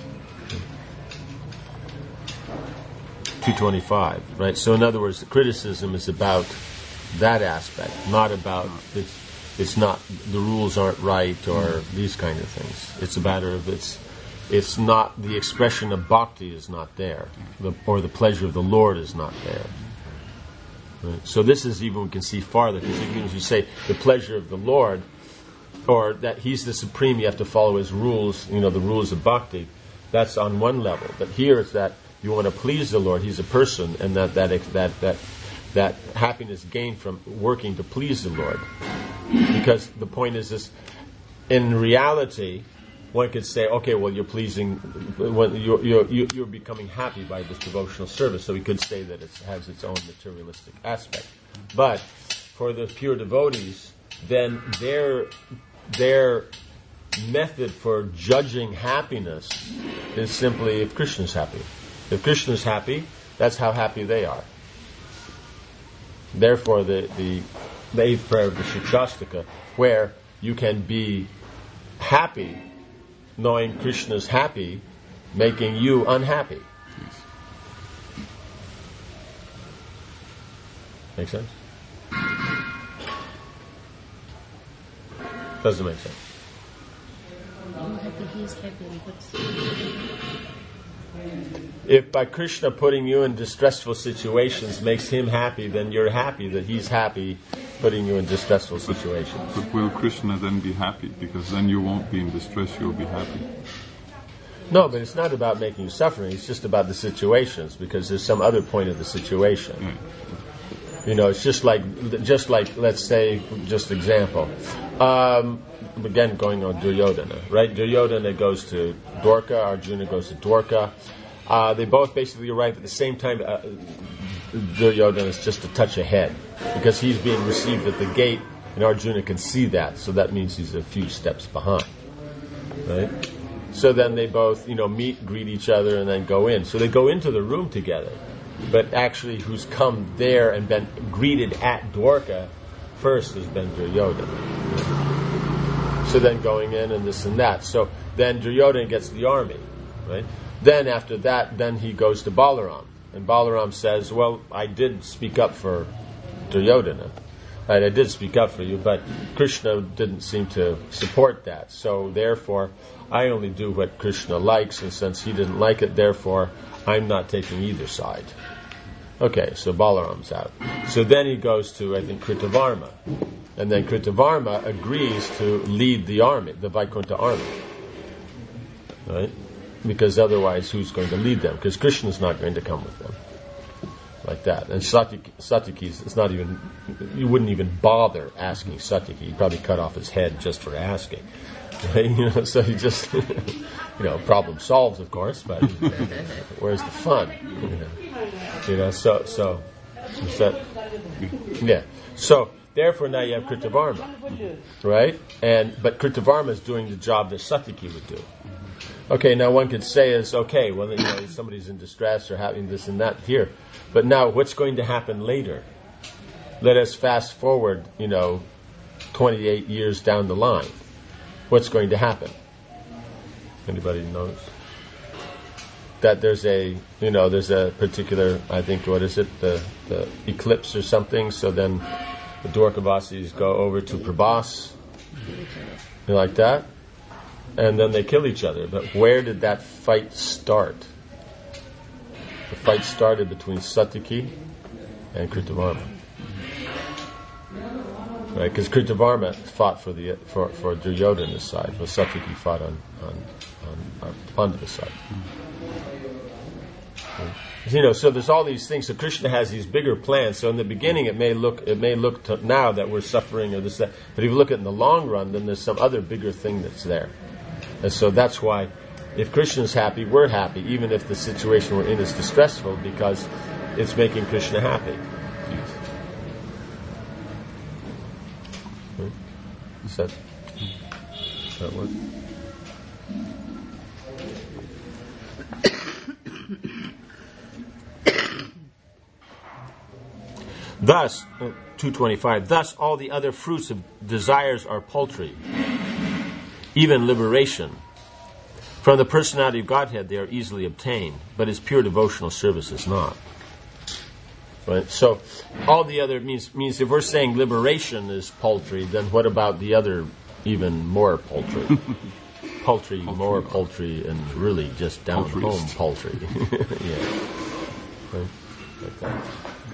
two twenty-five, right? So in other words, the criticism is about that aspect, not about it's, it's not the rules aren't right or mm. these kind of things. It's a matter of it's it's not the expression of bhakti is not there, the, or the pleasure of the Lord is not there. Right? So this is even we can see farther, because even as you say the pleasure of the Lord, or that He's the supreme, you have to follow His rules. You know, the rules of bhakti. That's on one level, but here it's that you want to please the Lord. He's a person, and that that that that that happiness gained from working to please the Lord. Because the point is this: in reality, one could say, okay, well, you're pleasing, when you're you're you're becoming happy by this devotional service. So we could say that it has its own materialistic aspect. But for the pure devotees, then their their method for judging happiness is simply if Krishna's happy. If Krishna's happy, that's how happy they are. Therefore, the the, the eighth prayer of the Shikshashtaka, where you can be happy knowing Krishna's happy, making you unhappy. Make sense? Doesn't make sense. I'm happy, he's happy, but If by Krishna putting you in distressful situations makes him happy, then you're happy that he's happy putting you in distressful situations. But will Krishna then be happy? Because then you won't be in distress, you'll be happy. No, but it's not about making you suffering, it's just about the situations, because there's some other point of the situation. Yeah. You know, it's just like, just like, let's say, just example. Um, again, going on Duryodhana, right? Duryodhana goes to Dwarka, Arjuna goes to Dwarka. Uh, they both basically arrive at the same time. Uh, Duryodhana is just a touch ahead, because he's being received at the gate, and Arjuna can see that, so that means he's a few steps behind, right? So then they both, you know, meet, greet each other, and then go in. So they go into the room together. But actually, who's come there and been greeted at Dwarka first has been Duryodhana. So then going in and this and that. So then Duryodhana gets the army, right? Then after that, then he goes to Balaram. And Balaram says, well, I did speak up for Duryodhana. Right, I did speak up for you, but Krishna didn't seem to support that. So therefore, I only do what Krishna likes, and since he didn't like it, therefore, I'm not taking either side. Okay, so Balaram's out. So then he goes to, I think, Kritavarma. And then Kritavarma agrees to lead the army, the Vaikuntha army. Right? Because otherwise, who's going to lead them? Because Krishna's not going to come with them. Like that. And Satyaki, Satyaki, it's not even, you wouldn't even bother asking Satyaki. You'd probably cut off his head just for asking. Right? You know, so he just, you know, problem solves, of course, but where's the fun? You know, you know so, so, so, yeah. So, therefore now you have Kritavarma, right? And, but Kritavarma is doing the job that Satyaki would do. Okay, now one could say is, okay, well, you know, somebody's in distress or having this and that here. But now what's going to happen later? Let us fast forward, you know, twenty-eight years down the line. What's going to happen? Anybody knows? That there's a, you know, there's a particular, I think, what is it, the, the eclipse or something, so then the Dwarkavasis go over to Prabhas, like that, and then they kill each other. But where did that fight start? The fight started between Satyaki and Kritavarma. Right, because Kritavarma fought for the for for Duryodhana's side, while Satyaki fought on on on, on Pandava's side. You know, so there's all these things. So Krishna has these bigger plans. So in the beginning, it may look it may look to now that we're suffering or this that, but if you look at it in the long run, then there's some other bigger thing that's there. And so that's why, if Krishna's happy, we're happy, even if the situation we're in is distressful, because it's making Krishna happy. Does that, does that work? Thus, two twenty-five, thus all the other fruits of desires are paltry, even liberation. From the personality of Godhead they are easily obtained, but his pure devotional service is not. Right? So all the other means means if we're saying liberation is paltry, then what about the other even more paltry? Paltry, more paltry, and really just down home paltry. Yeah. Right? Like that.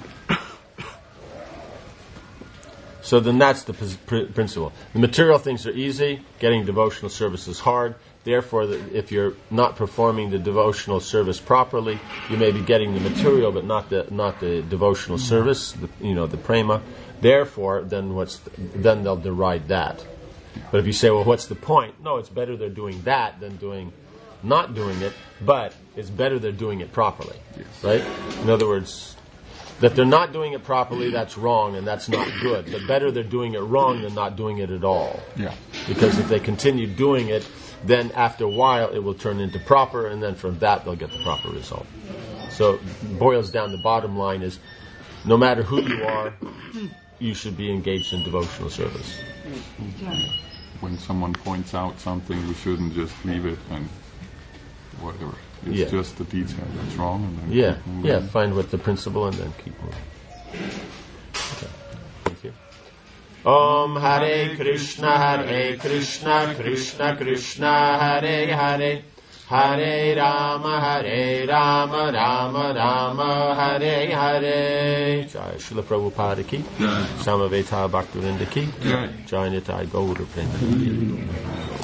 So then that's the pr- principle. The material things are easy, getting devotional service is hard. Therefore, the, if you're not performing the devotional service properly, you may be getting the material, but not the not the devotional service. The, you know, the prema. Therefore, then what's the, then they'll deride that. But if you say, well, what's the point? No, it's better they're doing that than doing not doing it. But it's better they're doing it properly, yes. Right? In other words, that they're not doing it properly, that's wrong and that's not good. But better they're doing it wrong than not doing it at all. Yeah. Because if they continue doing it, then after a while it will turn into proper, and then from that they'll get the proper result. So it boils down, the bottom line is, no matter who you are, you should be engaged in devotional service. When someone points out something, we shouldn't just leave it and whatever. It's Yeah. just the detail that's wrong, and then Yeah, keep moving. yeah, find what the principle and then keep moving. Okay, thank you. Om Hare Krishna, Hare Krishna, Krishna Krishna, Hare Hare, Hare Rama, Hare Rama, Rama Rama, Hare Hare. Jai Srila Prabhupada ki, Jai. Samaveta Bhaktivinoda ki, Jai. Jai Nitai Gaura Prema.